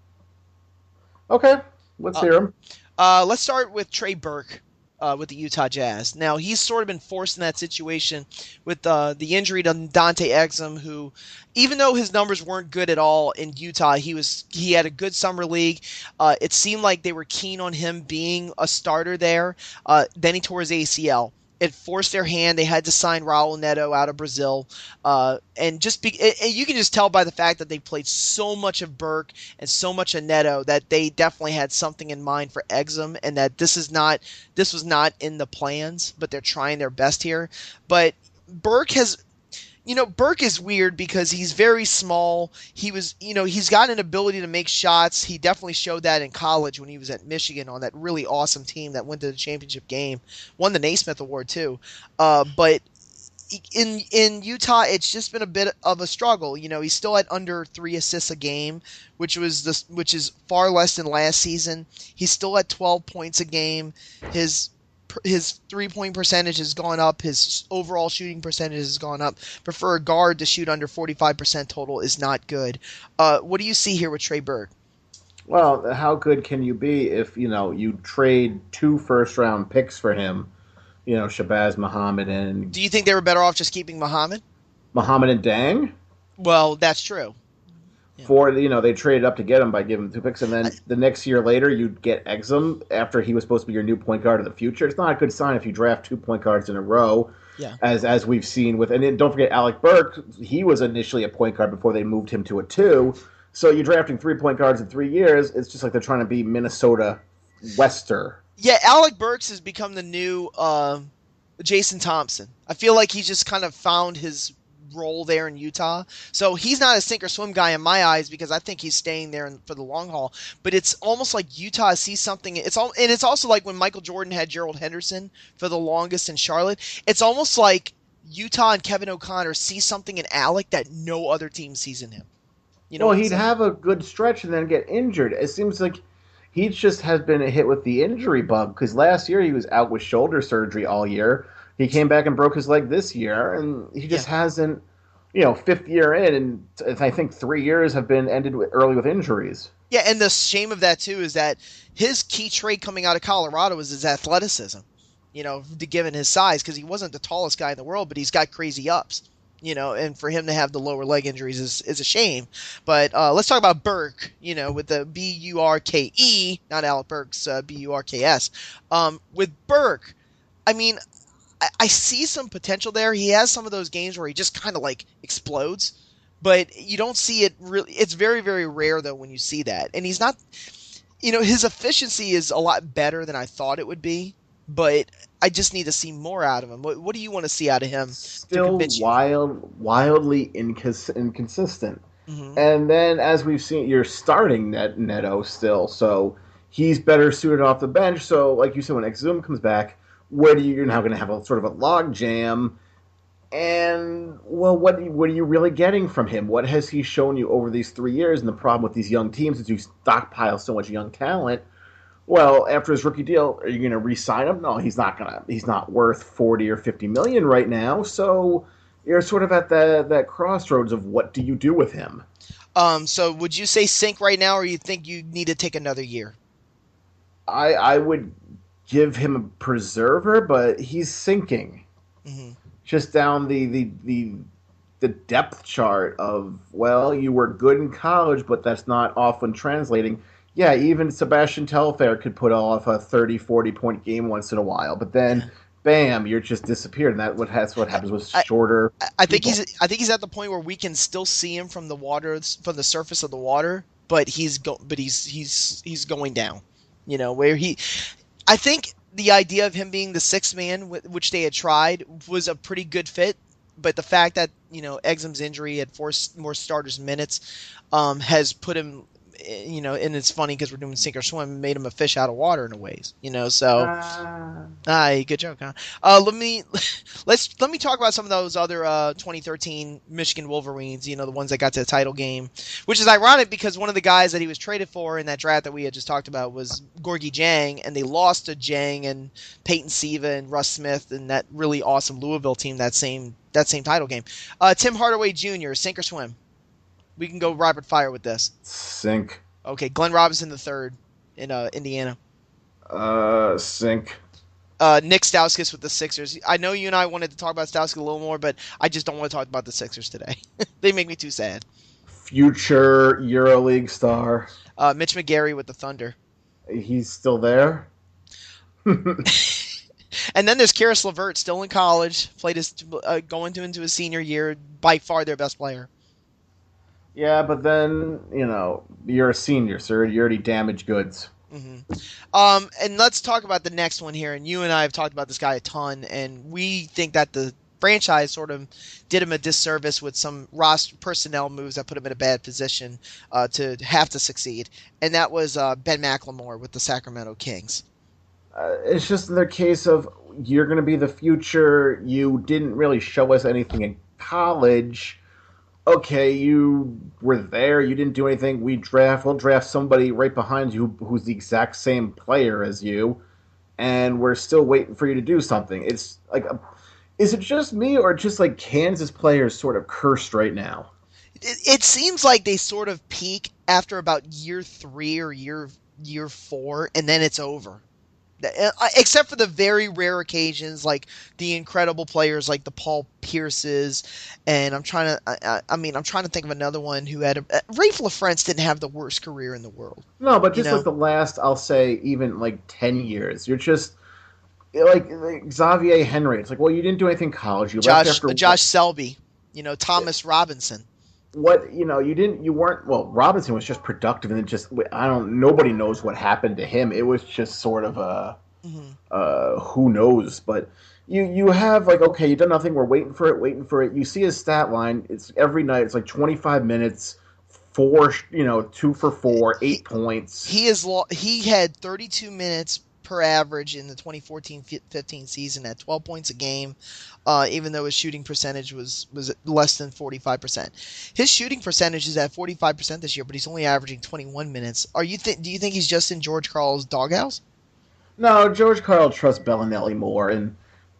Okay, let's Uh, hear them. Uh, let's start with Trey Burke uh, with the Utah Jazz. Now, he's sort of been forced in that situation with uh, the injury to Dante Exum, who, even though his numbers weren't good at all in Utah, he was he had a good summer league. Uh, it seemed like they were keen on him being a starter there. Uh, then he tore his A C L. It forced their hand. They had to sign Raul Neto out of Brazil. Uh, and just be, and you can just tell by the fact that they played so much of Burke and so much of Neto that they definitely had something in mind for Exum, and that this is not this was not in the plans, but they're trying their best here. But Burke has, you know, Burke is weird because he's very small. He was, you know, he's got an ability to make shots. He definitely showed that in college when he was at Michigan on that really awesome team that went to the championship game, won the Naismith Award too. Uh, but in in Utah, it's just been a bit of a struggle. You know, he's still at under three assists a game, which was this, which is far less than last season. He's still at twelve points a game. His his three-point percentage has gone up. His overall shooting percentage has gone up. But for a guard to shoot under forty-five percent total is not good. Uh, what do you see here with Trey Burke? Well, how good can you be if, you know, you trade two first-round picks for him? You know, Shabazz Muhammad and... Do you think they were better off just keeping Muhammad? Muhammad and Dang? Well, that's true. Yeah. For, you know, they traded up to get him by giving him two picks, and then I, the next year later you'd get Exum after he was supposed to be your new point guard of the future. It's not a good sign if you draft two point guards in a row, yeah. as as we've seen with... And then don't forget Alec Burke, he was initially a point guard before they moved him to a two. So you're drafting three point guards in three years. It's just like they're trying to be Minnesota Wester. Yeah, Alec Burks has become the new uh, Jason Thompson. I feel like he just kind of found his role there in Utah. So he's not a sink or swim guy in my eyes because I think he's staying there for the long haul. But it's almost like Utah sees something. It's all, and it's also like when Michael Jordan had Gerald Henderson for the longest in Charlotte. It's almost like Utah and Kevin O'Connor see something in Alec that no other team sees in him. You know, well, he'd have a good stretch and then get injured. It seems like he just has been hit with the injury bug because last year he was out with shoulder surgery all year. He came back and broke his leg this year, and he just yeah. hasn't, you know, fifth year in, and I think three years have been ended with, early with injuries. Yeah, and the shame of that, too, is that his key trait coming out of Colorado was his athleticism, you know, given his size, because he wasn't the tallest guy in the world, but he's got crazy ups. You know, and for him to have the lower leg injuries is, is a shame. But uh, let's talk about Burke, you know, with the B U R K E, not Alec Burks, uh, B U R K S. Um, with Burke, I mean, I, I see some potential there. He has some of those games where he just kind of like explodes, but you don't see it really. It's very, very rare, though, when you see that. And he's not, you know, his efficiency is a lot better than I thought it would be. But I just need to see more out of him. What, what do you want to see out of him? Still wild, wildly incons- inconsistent. Mm-hmm. And then, as we've seen, you're starting Net- Neto still, so he's better suited off the bench. So, like you said, when Exum comes back, where do you, you're now going to have a sort of a log jam. And well, what what are you really getting from him? What has he shown you over these three years? And the problem with these young teams is you stockpile so much young talent. Well, after his rookie deal, are you going to re-sign him? No, he's not going to. He's not worth forty or fifty million right now. So you're sort of at the that crossroads of what do you do with him? Um. So would you say sink right now, or you think you need to take another year? I I would give him a preserver, but he's sinking. Mm-hmm. Just down the the the. the depth chart of, well, you were good in college, but that's not often translating. Yeah, even Sebastian Telfair could put off a thirty, forty-point game once in a while, but then, bam, you're just disappeared, and that what that's what happens with shorter I, I think people. he's I think he's at the point where we can still see him from the water, from the surface of the water, but he's go, but he's he's he's going down. You know, where he, I think the idea of him being the sixth man, which they had tried, was a pretty good fit. But the fact that, you know, Exum's injury had forced more starters minutes um, has put him, you know, and it's funny because we're doing sink or swim, made him a fish out of water in a ways, you know. So, uh, ah, good joke, huh? Uh, let me let's let me talk about some of those other uh, twenty thirteen Michigan Wolverines, you know, the ones that got to the title game, which is ironic because one of the guys that he was traded for in that draft that we had just talked about was Gorgie Jang, and they lost to Jang and Peyton Siva and Russ Smith and that really awesome Louisville team that same that same title game. Uh, Tim Hardaway Junior, sink or swim? We can go rapid fire with this. Sink. Okay, Glenn Robinson the third in uh, Indiana. Uh, sink. Uh, Nick Stauskas with the Sixers. I know you and I wanted to talk about Stauskas a little more, but I just don't want to talk about the Sixers today. They make me too sad. Future EuroLeague star. Uh, Mitch McGary with the Thunder. He's still there? And then there's Karis LeVert, still in college, played his uh, going to into his senior year, by far their best player. Yeah, but then, you know, you're a senior, sir. You're already damaged goods. Mm-hmm. Um, and let's talk about the next one here. And you and I have talked about this guy a ton, and we think that the franchise sort of did him a disservice with some roster personnel moves that put him in a bad position uh, to have to succeed, and that was uh, Ben McLemore with the Sacramento Kings. Uh, it's just their case of, you're going to be the future. You didn't really show us anything in college. Okay, you were there. You didn't do anything. We draft. We'll draft somebody right behind you who's the exact same player as you, and we're still waiting for you to do something. It's like, a, is it just me, or just like Kansas players sort of cursed right now? It, it seems like they sort of peak after about year three or year year four, and then it's over. Except for the very rare occasions, like the incredible players like the Paul Pierces, and I'm trying to, I, I mean, I'm trying to think of another one who had a, Rafe LaFrentz didn't have the worst career in the world. No, but just you know? like the last, I'll say, even like ten years, you're just like, like Xavier Henry. It's like, well, you didn't do anything in college. You Josh, left after Josh Selby, you know, Thomas yeah. Robinson. What, you know, you didn't, you weren't, well, Robinson was just productive, and it just, I don't, nobody knows what happened to him. It was just sort of a, Mm-hmm. Uh, who knows? But you you have like, okay, you've done nothing. We're waiting for it, waiting for it. You see his stat line. It's every night. It's like twenty-five minutes, four, you know, two for four, eight he, points. He is lo- he had thirty-two minutes per average in the twenty fourteen fifteen season at twelve points a game. Uh, even though his shooting percentage was was less than forty-five percent. His shooting percentage is at forty-five percent this year, but he's only averaging twenty-one minutes. Are you th- do you think he's just in George Karl's doghouse? No, George Karl trusts Bellinelli more, and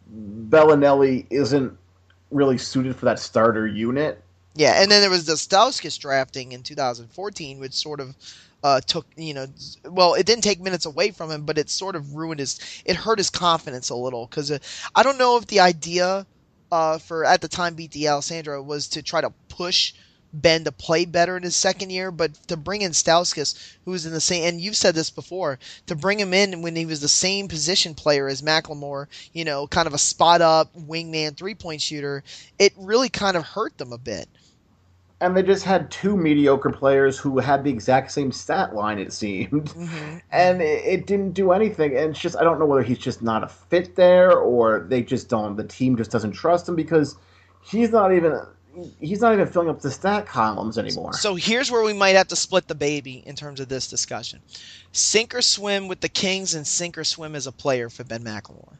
Bellinelli isn't really suited for that starter unit. Yeah, and then there was the Stauskas drafting in two thousand fourteen, which sort of uh, took, you know, well, it didn't take minutes away from him, but it sort of ruined his, it hurt his confidence a little, because uh, I don't know if the idea uh, for, at the time, B T Alessandro was to try to push Ben to play better in his second year, but to bring in Stauskas, who was in the same, and you've said this before, to bring him in when he was the same position player as McLemore, you know, kind of a spot up wingman three point shooter, it really kind of hurt them a bit. And they just had two mediocre players who had the exact same stat line, it seemed, mm-hmm. and it, it didn't do anything. And it's just, I don't know whether he's just not a fit there, or they just don't, the team just doesn't trust him, because he's not even. He's not even filling up the stat columns anymore. So here's where we might have to split the baby in terms of this discussion. Sink or swim with the Kings, and sink or swim as a player for Ben McLemore.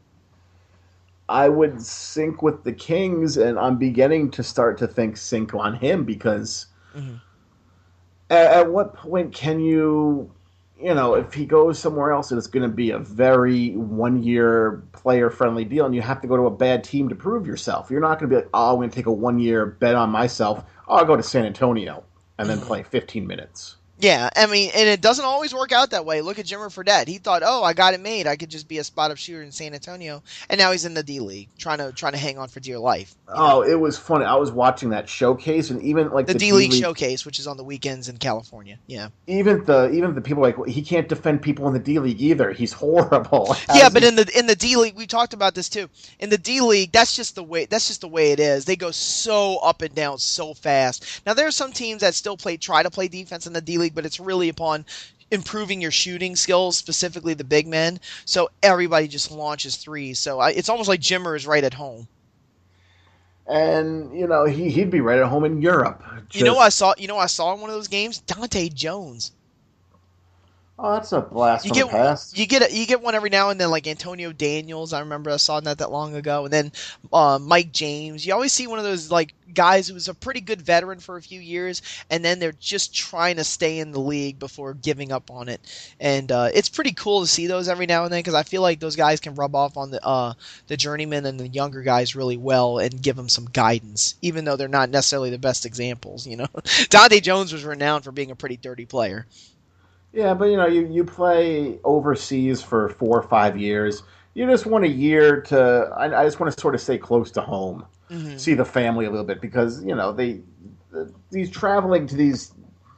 I would sink with the Kings, and I'm beginning to start to think sink on him, because mm-hmm. at, at what point can you, you know, if he goes somewhere else, it's going to be a very one-year player-friendly deal, and you have to go to a bad team to prove yourself. You're not going to be like, oh, I'm going to take a one-year bet on myself. Oh, I'll go to San Antonio and then play fifteen minutes. Yeah, I mean, and it doesn't always work out that way. Look at Jimmer Fredette. He thought, oh, I got it made. I could just be a spot-up shooter in San Antonio. And now he's in the D-League, trying to trying to hang on for dear life. Oh, know? It was funny. I was watching that showcase, and even like the, the D-League, D-League showcase, which is on the weekends in California. Yeah. Even the even the people like, well, he can't defend people in the D-League either. He's horrible. Yeah, but he... in the in the D-League, we talked about this too. In the D-League, that's just the way that's just the way it is. They go so up and down so fast. Now there are some teams that still play try to play defense in the D-League, but it's really upon on improving your shooting skills, specifically the big men. So everybody just launches threes. So I, it's almost like Jimmer is right at home. And you know he he'd be right at home in Europe. Just... You know what I saw. You know what I saw in one of those games. Dante Jones. Oh, that's a blast you from get, the past. You get a, you get one every now and then, like Antonio Daniels. I remember I saw that that long ago, and then uh, Mike James. You always see one of those like guys who was a pretty good veteran for a few years, and then they're just trying to stay in the league before giving up on it. And uh, it's pretty cool to see those every now and then, because I feel like those guys can rub off on the uh, the journeymen and the younger guys really well and give them some guidance, even though they're not necessarily the best examples. You know, Dante Jones was renowned for being a pretty dirty player. Yeah, but you know, you, you play overseas for four or five years. You just want a year to. I, I just want to sort of stay close to home, mm-hmm. see the family a little bit, because you know they these traveling to these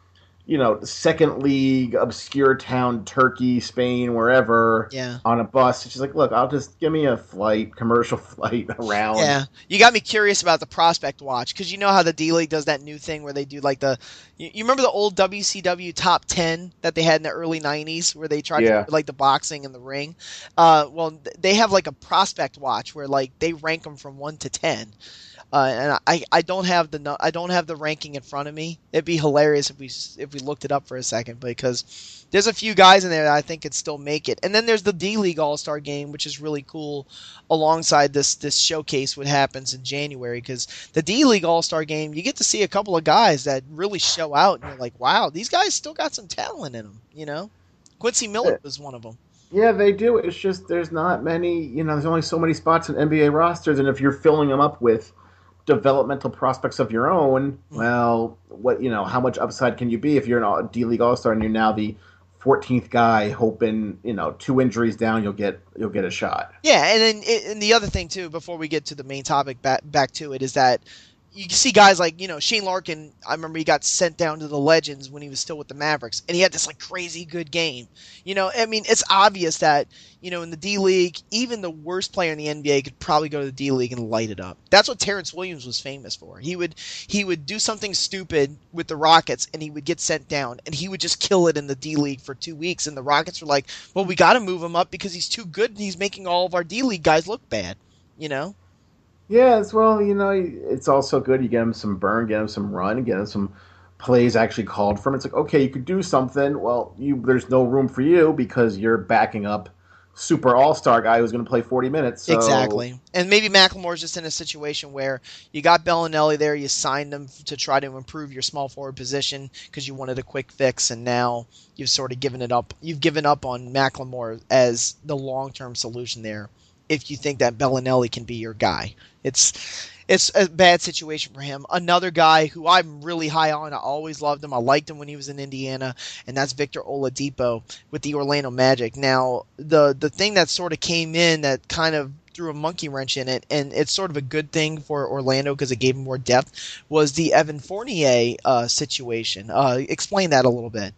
you know, second league, obscure town, Turkey, Spain, wherever, Yeah. on a bus. She's like, look, I'll just give me a flight, commercial flight around. Yeah, you got me curious about the prospect watch, because you know how the D League does that new thing where they do like the, you, you remember the old W C W top ten that they had in the early nineties where they tried Yeah. to do like the boxing and the ring? Uh, well, they have like a prospect watch where like they rank them from one to ten. Uh, and I, I don't have the I don't have the ranking in front of me. It'd be hilarious if we if we looked it up for a second, because there's a few guys in there that I think could still make it. And then there's the D League All Star Game, which is really cool, alongside this this showcase what happens in January. Because the D League All Star Game, you get to see a couple of guys that really show out, and you're like, wow, these guys still got some talent in them. You know, Quincy Miller was one of them. Yeah, they do. It's just there's not many. You know, there's only so many spots in N B A rosters, and if you're filling them up with developmental prospects of your own, well, what you know, how much upside can you be if you're an D League All Star and you're now the fourteenth guy, hoping you know two injuries down you'll get you'll get a shot. Yeah, and then and the other thing too, before we get to the main topic, back back to it, is that you see guys like, you know, Shane Larkin. I remember he got sent down to the Legends when he was still with the Mavericks, and he had this like crazy good game. You know, I mean, it's obvious that, you know, in the D League, even the worst player in the N B A could probably go to the D League and light it up. That's what Terrence Williams was famous for. He would he would do something stupid with the Rockets, and he would get sent down, and he would just kill it in the D League for two weeks. And the Rockets were like, well, we got to move him up because he's too good, and he's making all of our D League guys look bad. You know. Yeah, as well, you know, it's also good. You get him some burn, get him some run, get him some plays actually called from. It's like, okay, you could do something. Well, you there's no room for you because you're backing up super all-star guy who's going to play forty minutes. So. Exactly. And maybe McLemore's just in a situation where you got Bellinelli there, you signed him to try to improve your small forward position because you wanted a quick fix, and now you've sort of given it up. You've given up on McLemore as the long-term solution there if you think that Bellinelli can be your guy. It's it's a bad situation for him. Another guy who I'm really high on, I always loved him. I liked him when he was in Indiana, and that's Victor Oladipo with the Orlando Magic. Now, the the thing that sort of came in that kind of threw a monkey wrench in it, and it's sort of a good thing for Orlando because it gave him more depth, was the Evan Fournier uh, situation. Uh, explain that a little bit.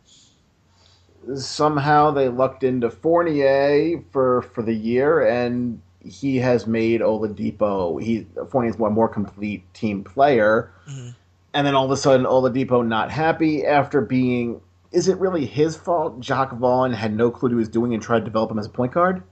Somehow they lucked into Fournier for, for the year, and he has made Oladipo. He Fournier's one more complete team player, mm-hmm. and then all of a sudden Oladipo not happy after being. Is it really his fault? Jacques Vaughn had no clue what he was doing and tried to develop him as a point guard.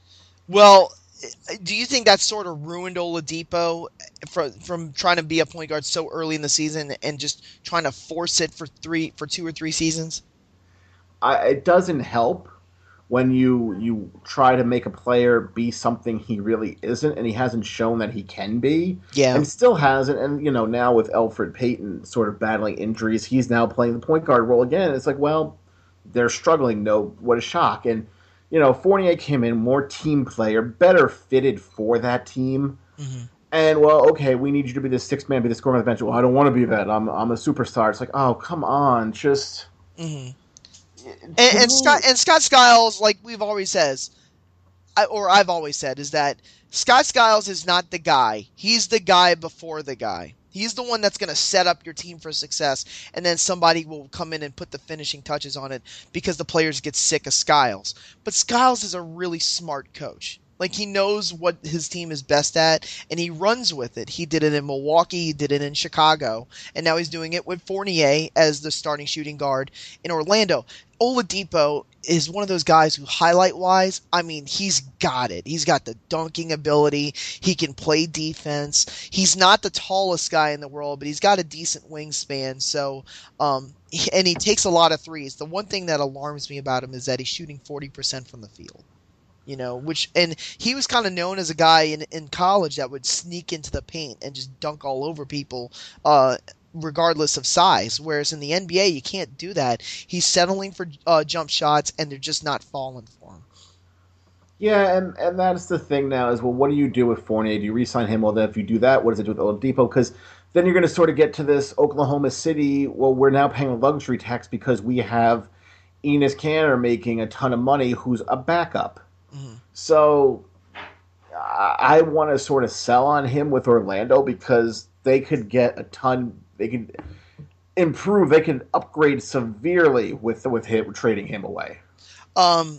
Well, do you think that sort of ruined Oladipo from from trying to be a point guard so early in the season and just trying to force it for three for two or three seasons? I, it doesn't help when you you try to make a player be something he really isn't, and he hasn't shown that he can be. Yeah. And still hasn't. And, you know, now with Elfrid Payton sort of battling injuries, he's now playing the point guard role again. It's like, well, they're struggling. No, what a shock. And, you know, Fournier came in, more team player, better fitted for that team. Mm-hmm. And, well, okay, we need you to be the sixth man, be the scorer on the bench. Well, I don't want to be that. I'm, I'm a superstar. It's like, oh, come on, just... Mm-hmm. And, and Scott and Scott Skiles, like we've always says, I, or I've always said, is that Scott Skiles is not the guy. He's the guy before the guy. He's the one that's going to set up your team for success, and then somebody will come in and put the finishing touches on it because the players get sick of Skiles. But Skiles is a really smart coach. Like, he knows what his team is best at, and he runs with it. He did it in Milwaukee, he did it in Chicago, and now he's doing it with Fournier as the starting shooting guard in Orlando. Oladipo is one of those guys who, highlight-wise, I mean, he's got it. He's got the dunking ability. He can play defense. He's not the tallest guy in the world, but he's got a decent wingspan. So, um, and he takes a lot of threes. The one thing that alarms me about him is that he's shooting forty percent from the field. You know, which, and he was kind of known as a guy in, in college that would sneak into the paint and just dunk all over people, uh, regardless of size. Whereas in the N B A, you can't do that. He's settling for uh, jump shots, and they're just not falling for him. Yeah, and, and that's the thing now is, well, what do you do with Fournier? Do you re-sign him? Well, then if you do that, what does it do with Oladipo? Because then you're going to sort of get to this Oklahoma City, well, we're now paying a luxury tax because we have Enes Kanter making a ton of money who's a backup. Mm-hmm. So I, I want to sort of sell on him with Orlando because they could get a ton. They could improve. They can upgrade severely with with him trading him away. Um,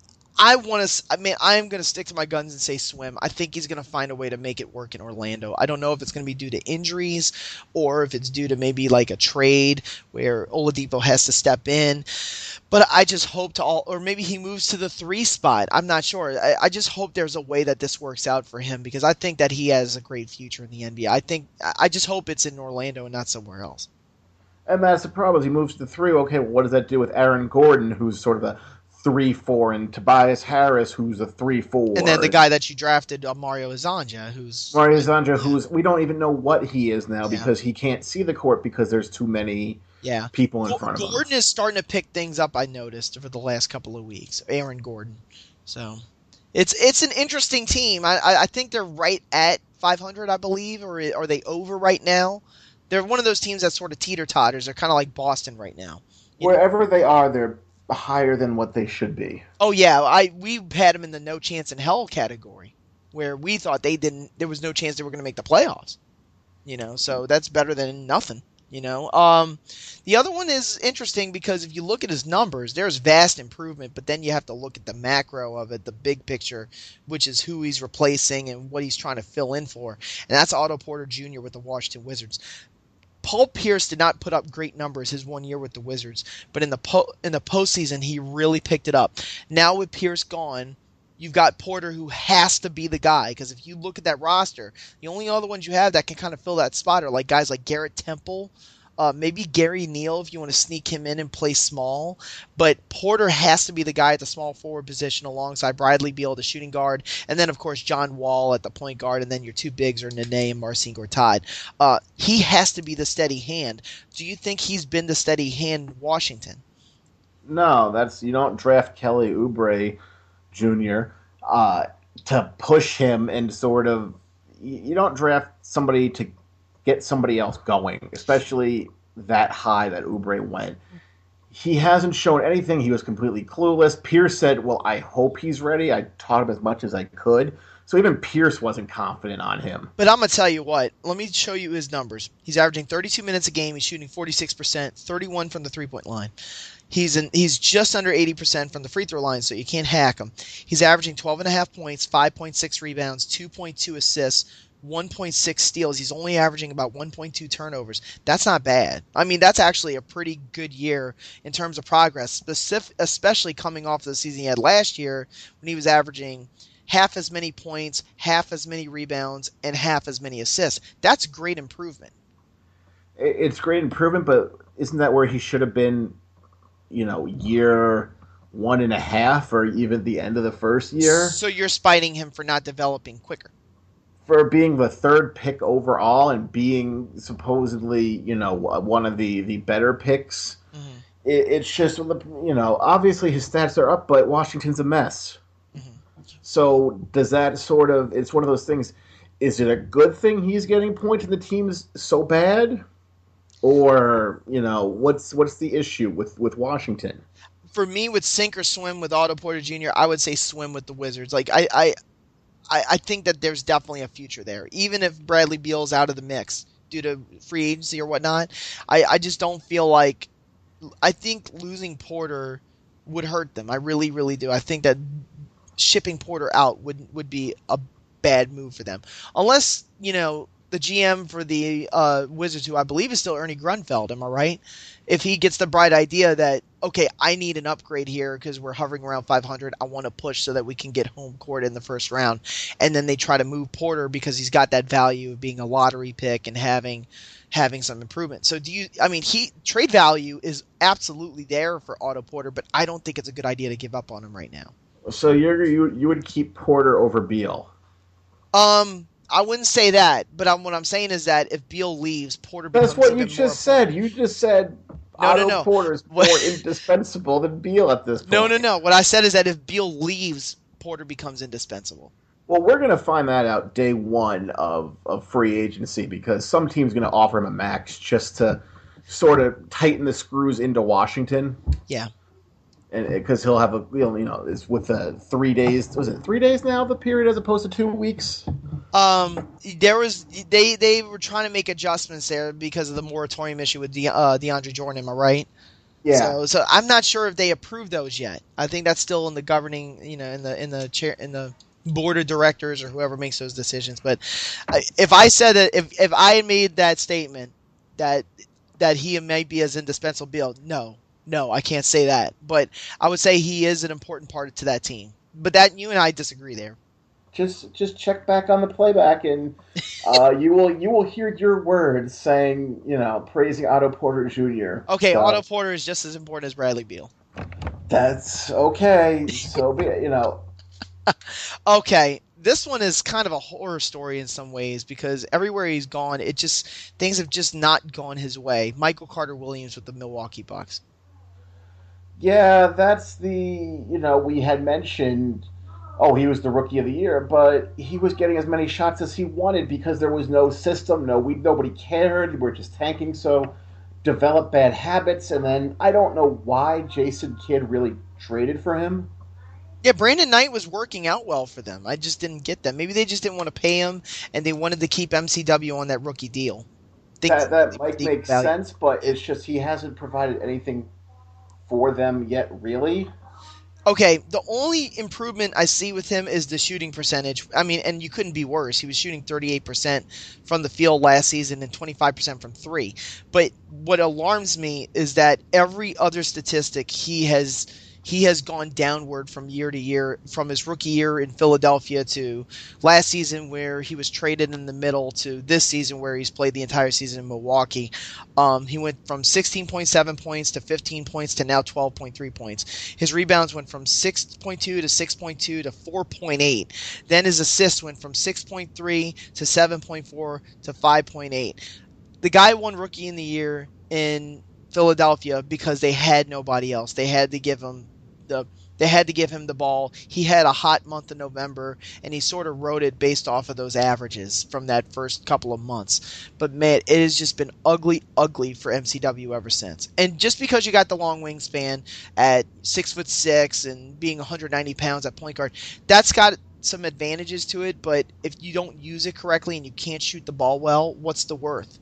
I want to. I mean, I am going to stick to my guns and say Swim. I think he's going to find a way to make it work in Orlando. I don't know if it's going to be due to injuries or if it's due to maybe like a trade where Oladipo has to step in. But I just hope to all, or maybe he moves to the three spot. I'm not sure. I, I just hope there's a way that this works out for him because I think that he has a great future in the N B A. I think. I just hope it's in Orlando and not somewhere else. And that's the problem. He moves to three. Okay, well, what does that do with Aaron Gordon, who's sort of a three four, and Tobias Harris, who's a three four, and then the guy that you drafted, uh, Mario Azanja, who's Mario Azanja, who's we don't even know what he is now yeah. because he can't see the court because there's too many yeah. people in Go- front of him. Gordon is starting to pick things up. I noticed for the last couple of weeks. Aaron Gordon, so it's it's an interesting team. I I, I think they're right at five hundred, I believe, or are they over right now? They're one of those teams that sort of teeter totters. They're kind of like Boston right now. Wherever know? they are, they're higher than what they should be. Oh yeah, I we had them in the no chance in hell category, where we thought they didn't. There was no chance they were going to make the playoffs. You know, so that's better than nothing. You know, um, the other one is interesting because if you look at his numbers, there's vast improvement, but then you have to look at the macro of it, the big picture, which is who he's replacing and what he's trying to fill in for, and that's Otto Porter Junior with the Washington Wizards. Paul Pierce did not put up great numbers his one year with the Wizards, but in the po- in the postseason he really picked it up. Now with Pierce gone, you've got Porter who has to be the guy because if you look at that roster, the only other ones you have that can kind of fill that spot are like guys like Garrett Temple, uh, maybe Gary Neal if you want to sneak him in and play small. But Porter has to be the guy at the small forward position alongside Bradley Beal, the shooting guard, and then of course John Wall at the point guard, and then your two bigs are Nene and Marcin Gortat. Uh, he has to be the steady hand. Do you think he's been the steady hand in Washington? No, that's you don't draft Kelly Oubre Junior uh, to push him and sort of you don't draft somebody to get somebody else going, especially that high that Oubre went. He hasn't shown anything. He was completely clueless. Pierce said, well, I hope he's ready. I taught him as much as I could. So even Pierce wasn't confident on him. But I'm going to tell you what. Let me show you his numbers. He's averaging thirty-two minutes a game. He's shooting forty-six percent, thirty-one from the three-point line. He's in, he's just under eighty percent from the free throw line, so you can't hack him. He's averaging twelve point five points, five point six rebounds, two point two assists, one point six steals. He's only averaging about one point two turnovers. That's not bad. I mean, that's actually a pretty good year in terms of progress, specific, especially coming off the season he had last year when he was averaging half as many points, half as many rebounds, and half as many assists. That's great improvement. It's great improvement, but isn't that where he should have been, you know, year one and a half or even the end of the first year? So you're spiting him for not developing quicker. For being the third pick overall and being supposedly, you know, one of the, the better picks. Mm-hmm. It, it's just, you know, obviously his stats are up, but Washington's a mess. Mm-hmm. So does that sort of, it's one of those things, is it a good thing he's getting points and the team's so bad? Or, you know, what's what's the issue with, with Washington? For me, with sink or swim with Otto Porter Junior, I would say swim with the Wizards. Like, I... I I, I think that there's definitely a future there, even if Bradley Beal's out of the mix due to free agency or whatnot. I, I just don't feel like – I think losing Porter would hurt them. I really, really do. I think that shipping Porter out would, would be a bad move for them. Unless, you know, the G M for the uh, Wizards, who I believe is still Ernie Grunfeld, am I right? If he gets the bright idea that, okay, I need an upgrade here because we're hovering around five hundred. I want to push so that we can get home court in the first round. And then they try to move Porter because he's got that value of being a lottery pick and having having some improvement. So do you – I mean, he trade value is absolutely there for Otto Porter, but I don't think it's a good idea to give up on him right now. So you're, you you would keep Porter over Beal? Um – I wouldn't say that, but I'm, what I'm saying is that if Beal leaves, Porter becomes That's what you just said. You just said no, Otto no, no. Porter's more indispensable than Beal at this point. No, no, no. What I said is that if Beal leaves, Porter becomes indispensable. Well, we're going to find that out day one of, of free agency because some team's going to offer him a max just to sort of tighten the screws into Washington. Yeah. And because he'll have a, you know, it's with the three days, was it three days now, the period, as opposed to two weeks? Um, there was they they were trying to make adjustments there because of the moratorium issue with De, uh, DeAndre Jordan. Am I right? Yeah. So, so I'm not sure if they approved those yet. I think that's still in the governing, you know, in the in the chair in the board of directors or whoever makes those decisions. But if I said that, if if I made that statement that that he might be as indispensable, no, no, I can't say that. But I would say he is an important part to that team. But that you and I disagree there. Just just check back on the playback, and uh, you will you will hear your words saying, you know, praising Otto Porter Junior Okay, so, Otto Porter is just as important as Bradley Beal. That's okay. So be it, you know. Okay, this one is kind of a horror story in some ways because everywhere he's gone, it just things have just not gone his way. Michael Carter Williams with the Milwaukee Bucks. Yeah, that's the you know we had mentioned. Oh, he was the rookie of the year, but he was getting as many shots as he wanted because there was no system. No, we nobody cared. We were just tanking. So, develop bad habits, and then I don't know why Jason Kidd really traded for him. Yeah, Brandon Knight was working out well for them. I just didn't get that. Maybe they just didn't want to pay him, and they wanted to keep M C W on that rookie deal. Think that that might make value. sense, but it's just he hasn't provided anything for them yet, really. Okay, the only improvement I see with him is the shooting percentage. I mean, and you couldn't be worse. He was shooting thirty-eight percent from the field last season and twenty-five percent from three. But what alarms me is that every other statistic he has he has gone downward from year to year, from his rookie year in Philadelphia to last season where he was traded in the middle to this season where he's played the entire season in Milwaukee. Um, he went from sixteen point seven points to fifteen points to now twelve point three points. His rebounds went from six point two to six point two to four point eight. Then his assists went from six point three to seven point four to five point eight. The guy won Rookie in the Year in Philadelphia because they had nobody else. They had to give him the they had to give him the ball. He had a hot month in November, and he sort of rode it based off of those averages from that first couple of months. But man, it has just been ugly, ugly for M C W ever since. And just because you got the long wingspan at six foot six and being one hundred ninety pounds at point guard, that's got some advantages to it. But if you don't use it correctly and you can't shoot the ball well, what's the worth?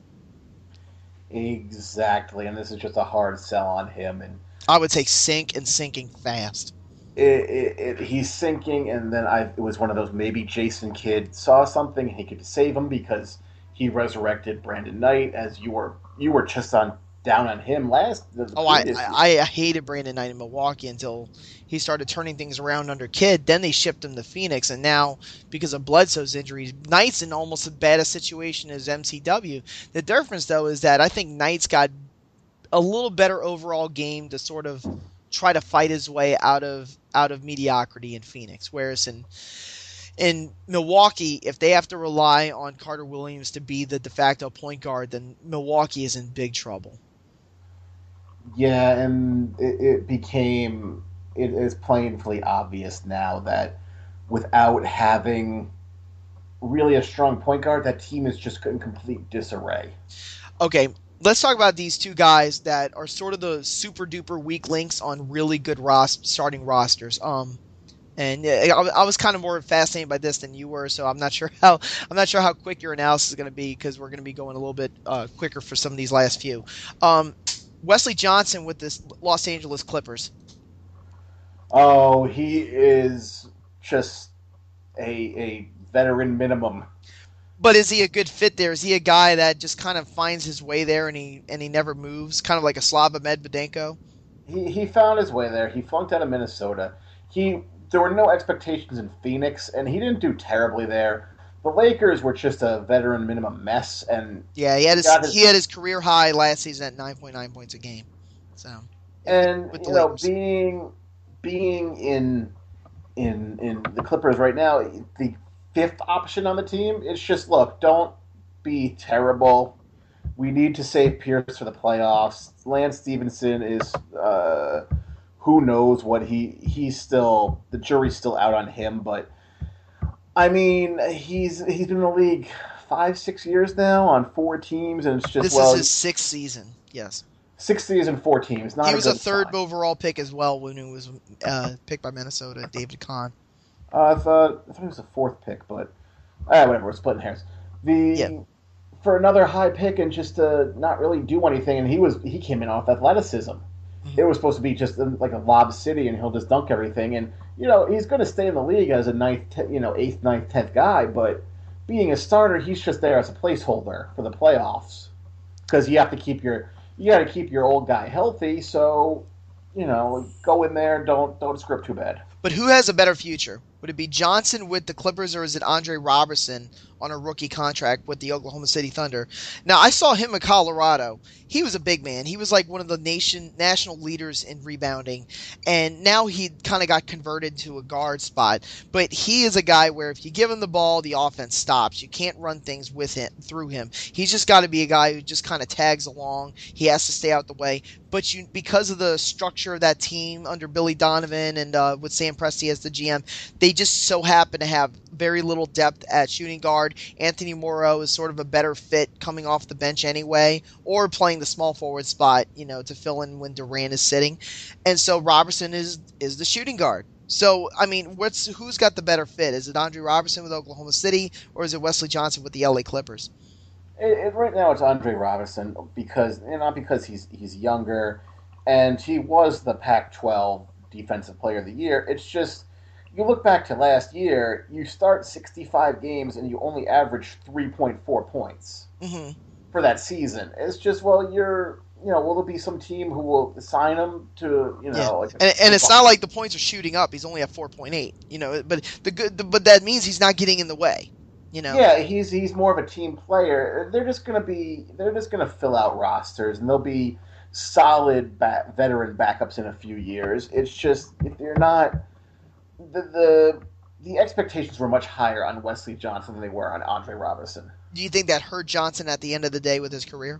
Exactly, and this is just a hard sell on him. And I would say sink and sinking fast. It, it, it, he's sinking, and then I, it was one of those maybe Jason Kidd saw something and he could save him because he resurrected Brandon Knight, as you were you were just on down on him last. Oh, I, I I hated Brandon Knight in Milwaukee until he started turning things around under Kidd. Then they shipped him to Phoenix, and now because of Bledsoe's injuries, Knight's in almost as bad a situation as M C W. The difference, though, is that I think Knight's got a little better overall game to sort of try to fight his way out of out of mediocrity in Phoenix. Whereas in in Milwaukee, if they have to rely on Carter Williams to be the de facto point guard, then Milwaukee is in big trouble. Yeah, and it, it became it is painfully obvious now that without having really a strong point guard, that team is just in complete disarray. Okay, let's talk about these two guys that are sort of the super duper weak links on really good ros- starting rosters. Um, and I, I was kind of more fascinated by this than you were, so I'm not sure how I'm not sure how quick your analysis is going to be because we're going to be going a little bit uh, quicker for some of these last few. Um, Wesley Johnson with the Los Angeles Clippers. Oh, he is just a a veteran minimum. But is he a good fit there? Is he a guy that just kind of finds his way there and he and he never moves, kind of like a Slava Medvedenko? He he found his way there. He flunked out of Minnesota. He there were no expectations in Phoenix, and he didn't do terribly there. The Lakers were just a veteran minimum mess, and yeah, he had his, his he had his career high last season at nine point nine points a game. So, and you know, Lakers. being being in in in the Clippers right now, the fifth option on the team, it's just, look, don't be terrible. We need to save Pierce for the playoffs. Lance Stevenson is, uh, who knows what he, he's still, the jury's still out on him, but, I mean, he's he's been in the league five, six years now on four teams, and it's just, this well... This is his sixth season, yes. Sixth season, four teams, not He a was a good third sign. overall pick as well when he was uh, picked by Minnesota, David Kahn. Uh, I thought I thought he was a fourth pick, but Uh, whatever, we're splitting hairs. The Yeah. For another high pick and just to not really do anything, and he was he came in off athleticism. Mm-hmm. It was supposed to be just like a lob city, and he'll just dunk everything. And you know he's going to stay in the league as a ninth, te- you know, eighth, ninth, tenth guy. But being a starter, he's just there as a placeholder for the playoffs because you have to keep your you got to keep your old guy healthy. So you know, go in there, don't don't script too bad. But who has a better future? Would it be Johnson with the Clippers, or is it Andre Robertson on a rookie contract with the Oklahoma City Thunder? Now, I saw him in Colorado. He was a big man. He was like one of the nation national leaders in rebounding, and now he kind of got converted to a guard spot. But he is a guy where if you give him the ball, the offense stops. You can't run things with him through him. He's just got to be a guy who just kind of tags along. He has to stay out the way. But you, because of the structure of that team under Billy Donovan and uh, with Sam Presti as the G M, they just so happen to have very little depth at shooting guard. Anthony Morrow is sort of a better fit coming off the bench anyway, or playing the small forward spot, you know, to fill in when Durant is sitting. And so Robertson is is the shooting guard. So, I mean, what's who's got the better fit? Is it Andre Robertson with Oklahoma City, or is it Wesley Johnson with the L A Clippers? It, it, right now, it's Andre Robertson because and not because he's he's younger, and he was the Pac twelve Defensive Player of the Year. It's just you look back to last year, you start sixty-five games and you only average three point four points Mm-hmm. for that season. It's just well, you're you know, will there be some team who will sign him to you know? Yeah. Like and, and it's not like the points are shooting up. He's only at four point eight. You know, but the good, the, but that means he's not getting in the way. You know? Yeah, he's he's more of a team player. They're just gonna be they're just gonna fill out rosters, and they'll be solid ba- veteran backups in a few years. It's just if they're not the the the expectations were much higher on Wesley Johnson than they were on Andre Robertson. Do you think that hurt Johnson at the end of the day with his career?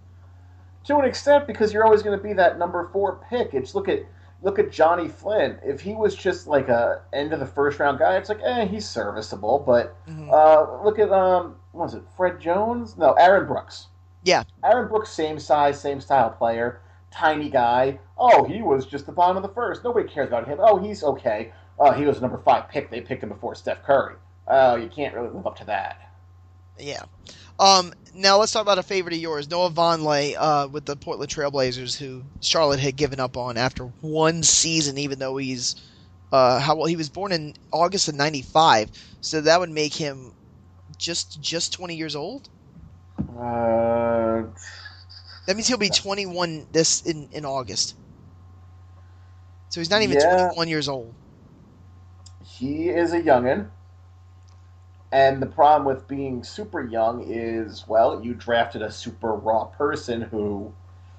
To an extent, because you're always going to be that number four pick. It's look at look at Johnny Flynn. If he was just like a end of the first round guy, it's like eh, he's serviceable. But Mm-hmm. uh, look at um, what was it? Fred Jones? No, Aaron Brooks. Yeah. Aaron Brooks, same size, same style player, tiny guy. Oh, he was just the bottom of the first. Nobody cares about him. Oh, he's okay. Oh, he was number five pick. They picked him before Steph Curry. Oh, you can't really live up to that. Yeah. Um, now let's talk about a favorite of yours, Noah Vonleh, uh, with the Portland Trailblazers, who Charlotte had given up on after one season, even though he's uh, how well he was born in August of ninety-five, so that would make him just just twenty years old. Uh, That means he'll be twenty-one this in, in August. So he's not even Yeah. twenty-one years old. he is a youngin'. And the problem with being super young is, well, you drafted a super raw person who...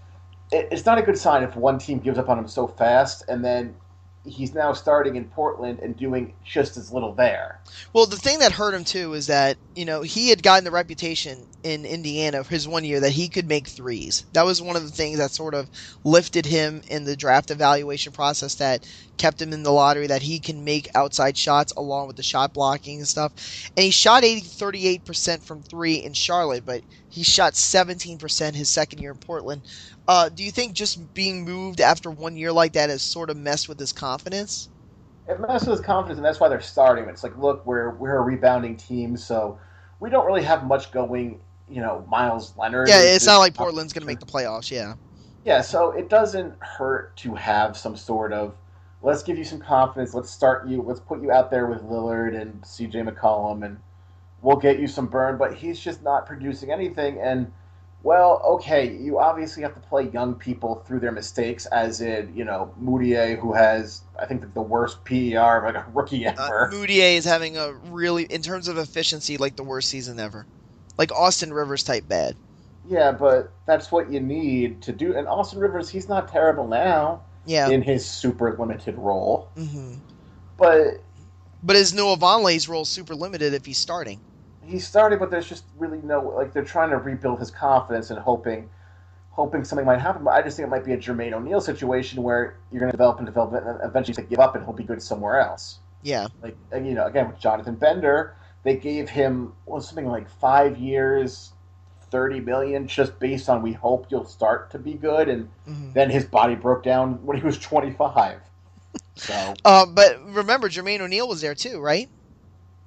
It, it's not a good sign if one team gives up on him so fast, and then he's now starting in Portland and doing just as little there. Well, the thing that hurt him too is that, you know, he had gotten the reputation in Indiana his one year that he could make threes. That was one of the things that sort of lifted him in the draft evaluation process, that kept him in the lottery, that he can make outside shots along with the shot blocking and stuff. And he shot eighty, thirty-eight percent from three in Charlotte, but he shot seventeen percent his second year in Portland. Uh, do you think just being moved after one year like that has sort of messed with his confidence? It messes with his confidence, and that's why they're starting him. It's like, look, we're we're a rebounding team, so we don't really have much going. You know, Miles Leonard. Yeah, is it's this- not like Portland's going to make the playoffs, yeah. Yeah, so it doesn't hurt to have some sort of, let's give you some confidence, let's start you, let's put you out there with Lillard and C J McCollum, and we'll get you some burn, but he's just not producing anything, and, well, okay, you obviously have to play young people through their mistakes, as in, you know, Moutier, who has, I think, the worst P E R of like a rookie ever. Uh, Moutier is having a really, in terms of efficiency, like the worst season ever. Like Austin Rivers type bad. Yeah, but that's what you need to do, and Austin Rivers, he's not terrible now Yeah. in his super limited role, hmm but... But is Noah Vonleh's role super limited if he's starting? He's starting, but there's just really no, like, they're trying to rebuild his confidence and hoping hoping something might happen. But I just think it might be a Jermaine O'Neal situation where you're going to develop and develop and eventually to give up and he'll be good somewhere else. Yeah. Like, and, you know, again, with Jonathan Bender, they gave him well, something like five years, thirty million dollars, just based on we hope you'll start to be good. And hmm then his body broke down when he was twenty-five. So, Uh, but remember, Jermaine O'Neal was there too, right? yeah.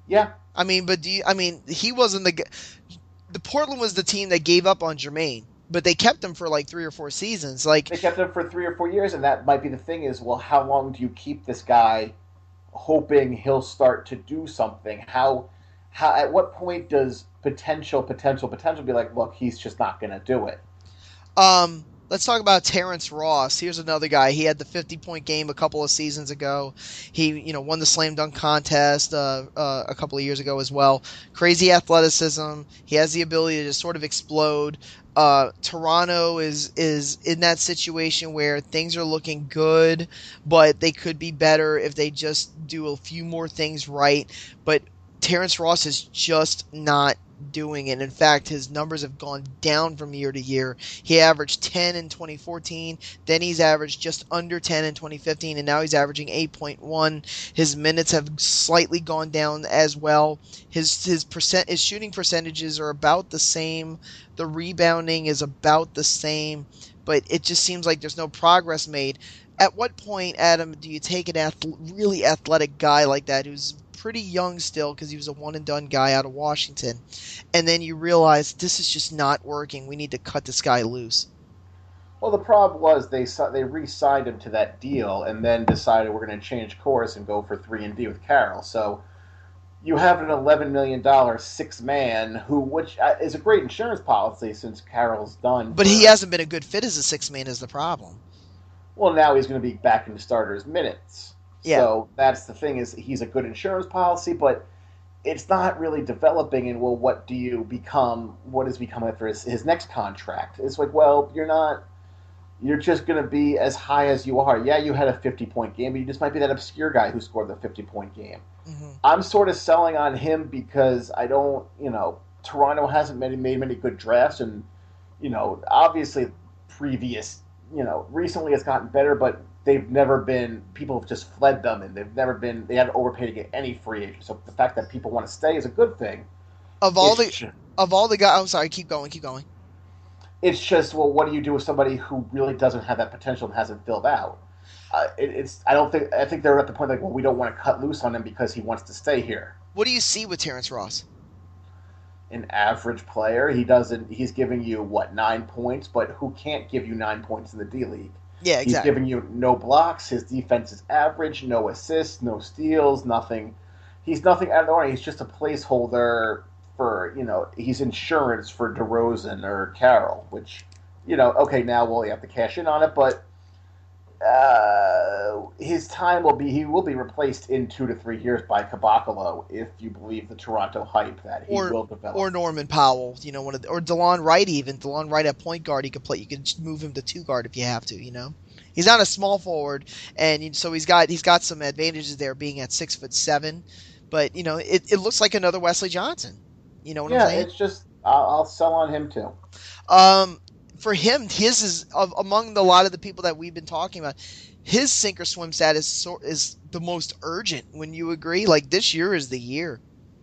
I mean, but do you, I mean, he wasn't the the Portland was the team that gave up on Jermaine, but they kept him for like three or four seasons. Like they kept him for three or four years, and that might be the thing is, well, how long do you keep this guy, hoping he'll start to do something? How, how at what point does potential, potential, potential be like, look, he's just not going to do it? Um. Let's talk about Terrence Ross. Here's another guy. He had the fifty-point game a couple of seasons ago. He, you know, won the slam dunk contest uh, uh, a couple of years ago as well. Crazy athleticism. He has the ability to just sort of explode. Uh, Toronto is is in that situation where things are looking good, but they could be better if they just do a few more things right. But Terrence Ross is just not doing it. In fact, his numbers have gone down from year to year. He averaged ten in twenty fourteen, then he's averaged just under ten in twenty fifteen, and now he's averaging eight point one. His minutes have slightly gone down as well. His his percent his shooting percentages are about the same. The rebounding is about the same, but it just seems like there's no progress made. At what point, Adam, do you take an ath- really athletic guy like that who's pretty young still because he was a one-and-done guy out of Washington, and then you realize this is just not working, we need to cut this guy loose? Well, the problem was they they re-signed him to that deal and then decided we're going to change course and go for three and D with Carroll. So you have an eleven million dollars six-man who, which is a great insurance policy since Carroll's done. But for, he hasn't been a good fit as a six-man is the problem. Well, now he's going to be back into starters minutes. Yeah. So that's the thing, is he's a good insurance policy, but it's not really developing. And, well, what do you become? What does become after his, his next contract? It's like, well, you're not – you're just going to be as high as you are. Yeah, you had a fifty-point game, but you just might be that obscure guy who scored the fifty-point game. Mm-hmm. I'm sort of selling on him because I don't – you know, Toronto hasn't made, made many good drafts. And, you know, obviously previous – you know, recently it's gotten better, but – they've never been, people have just fled them, and they've never been, they haven't overpaid to get any free agents. So the fact that people want to stay is a good thing. Of all it's the, just, of all the guys, I'm sorry, keep going, keep going. It's just, well, what do you do with somebody who really doesn't have that potential and hasn't filled out? Uh, it, it's, I don't think, I think they're at the point like, well, we don't want to cut loose on him because he wants to stay here. What do you see with Terrence Ross? An average player. He doesn't, he's giving you, what, nine points, but who can't give you nine points in the D-League? Yeah, exactly. He's giving you no blocks. His defense is average. No assists. No steals. Nothing. He's nothing out of the ordinary. He's just a placeholder for, you know, he's insurance for DeRozan or Carroll, which, you know, okay, now we'll have to cash in on it, but uh, his time will be, he will be replaced in two to three years by Kabakalo if you believe the Toronto hype that he or, will develop. Or Norman Powell, you know, one of the, or DeLon Wright even. DeLon Wright at point guard, he could play. You could move him to two guard if you have to, you know. He's not a small forward, and so he's got he's got some advantages there being at six foot seven. But you know, it, it looks like another Wesley Johnson. You know what yeah, I'm saying? Yeah, it's just I'll, I'll sell on him too. Um, for him, his is of, among the, a lot of the people that we've been talking about. His sink or swim status is, so, is the most urgent. When you agree, like this year is the year.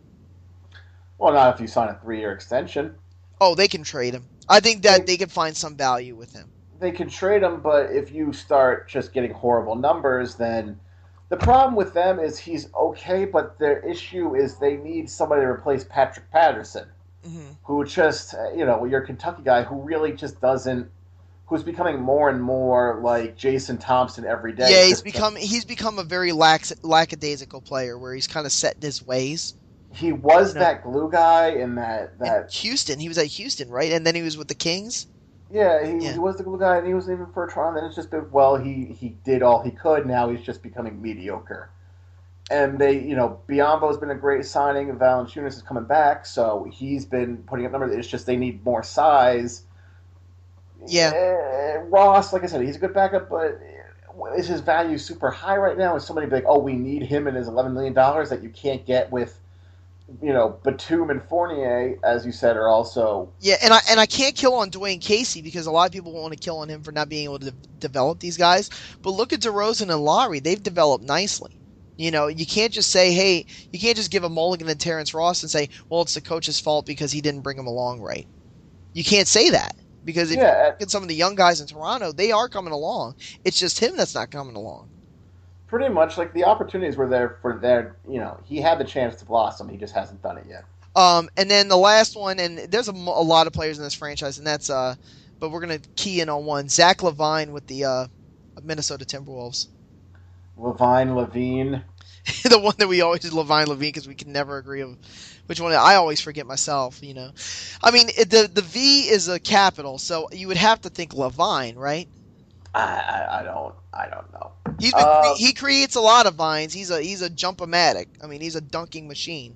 Well, not if you sign a three-year extension. Oh, they can trade him. I think that they, they can find some value with him. They can trade him, but if you start just getting horrible numbers, then the problem with them is he's okay, but their issue is they need somebody to replace Patrick Patterson, mm-hmm. who just, you know, your Kentucky guy who really just doesn't, who's becoming more and more like Jason Thompson every day. Yeah, he's become he's become a very lax, lackadaisical player where he's kind of set in his ways. He was you know? that glue guy in that that in Houston. He was at Houston, right? And then he was with the Kings. Yeah, he, yeah. he was the glue guy, and he was even for a trial. And then it's just been, well, he he did all he could. Now he's just becoming mediocre. And they, you know, Biyombo's been a great signing, and Valanciunas is coming back, so he's been putting up numbers. It's just they need more size. Yeah. Uh, Ross, like I said, he's a good backup, but is his value super high right now? Is somebody be like, oh, we need him and his eleven million dollars that you can't get with, you know, Batum and Fournier, as you said, are also... Yeah, and I and I can't kill on Dwayne Casey because a lot of people want to kill on him for not being able to develop these guys. But look at DeRozan and Lowry. They've developed nicely. You know, you can't just say, hey, you can't just give a mulligan to Terrence Ross and say, well, it's the coach's fault because he didn't bring him along right. You can't say that. Because if yeah. you look at some of the young guys in Toronto, they are coming along. It's just him that's not coming along. Pretty much, like, the opportunities were there for their, you know, he had the chance to blossom. He just hasn't done it yet. Um, and then the last one, and there's a, a lot of players in this franchise, and that's, uh, but we're going to key in on one. Zach LaVine with the uh, Minnesota Timberwolves. LaVine, Levine. The one that we always did, LaVine, Levine, because we can never agree on which one. I always forget myself, you know. I mean, it, the the V is a capital, so you would have to think LaVine, right? I, I, I don't I don't know. He's been, uh, he creates a lot of vines. He's a he's a jump-o-matic. I mean, he's a dunking machine.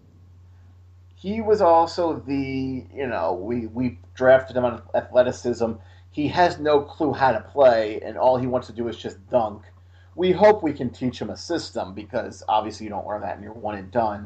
He was also the, you know, we, we drafted him on athleticism. He has no clue how to play, and all he wants to do is just dunk. We hope we can teach him a system, because obviously you don't learn that and you're one and done.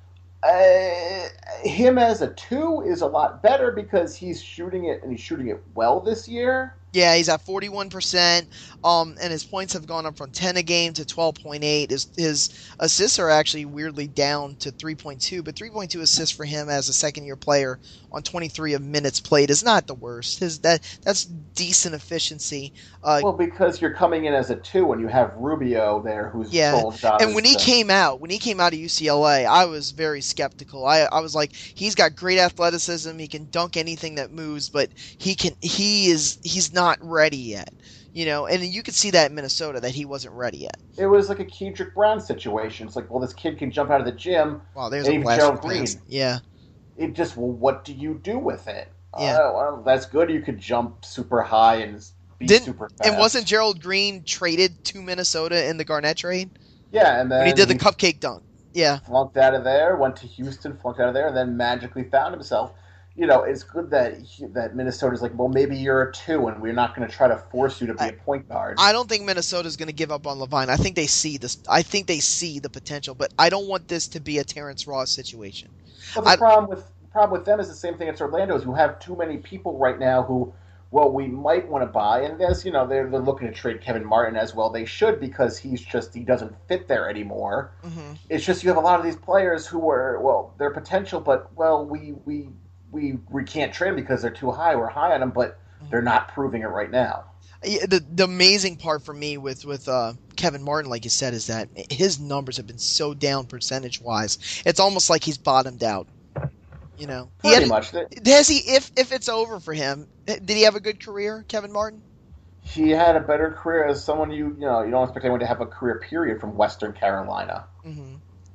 Uh, him as a two is a lot better because he's shooting it, and he's shooting it well this year. Yeah, he's at forty-one percent, um, and his points have gone up from ten a game to twelve point eight. His, his assists are actually weirdly down to three point two, but three point two assists for him as a second-year player on twenty-three of minutes played is not the worst. His that That's decent efficiency. Uh, well, because you're coming in as a two, and you have Rubio there, whose yeah, sole job and when is he to... came out, when he came out of U C L A, I was very skeptical. I, I was like, he's got great athleticism. He can dunk anything that moves, but he can he is he's not ready yet, you know, and you could see that in Minnesota that he wasn't ready yet. It was like a Kendrick Brown situation. It's like, well, this kid can jump out of the gym. Wow, there's and a even Gerald Green. pass. Yeah. It just, well, what do you do with it? Yeah. Uh, well, that's good. You could jump super high and be Didn't, super fast. And wasn't Gerald Green traded to Minnesota in the Garnett trade? Yeah, and then when he did the he cupcake dunk. Yeah. Flunked out of there, went to Houston, flunked out of there, and then magically found himself. You know, it's good that he, that Minnesota's like, well, maybe you're a two, and we're not going to try to force you to be I, a point guard. I don't think Minnesota's going to give up on LaVine. I think they see this. I think they see the potential, but I don't want this to be a Terrence Ross situation. Well, the I, problem with the problem with them is the same thing as Orlando. Is you have too many people right now who, well, we might want to buy, and there's, you know, they're they're looking to trade Kevin Martin as well. They should, because he's just he doesn't fit there anymore. mm-hmm. It's just you have a lot of these players who are, well, their potential, but well, we we. We, we can't trade them because they're too high. We're high on them, but they're not proving it right now. The the amazing part for me with with uh, Kevin Martin, like you said, is that his numbers have been so down percentage wise. It's almost like he's bottomed out. You know, he pretty had, much. Has he? If if it's over for him, did he have a good career, Kevin Martin? He had a better career as someone you you know you don't expect anyone to have a career period from Western Carolina. Mm-hmm.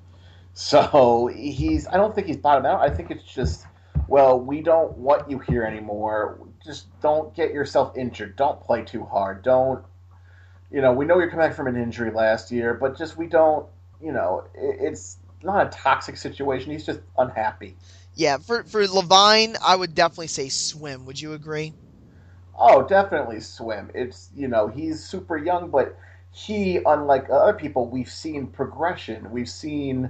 So he's. I don't think he's bottomed out. I think it's just. Well, we don't want you here anymore. Just don't get yourself injured. Don't play too hard. Don't, you know, we know you're coming back from an injury last year, but just we don't, you know, it, it's not a toxic situation. He's just unhappy. Yeah, for for LaVine, I would definitely say swim. Would you agree? Oh, definitely swim. It's, you know, he's super young, but he, unlike other people, we've seen progression. We've seen...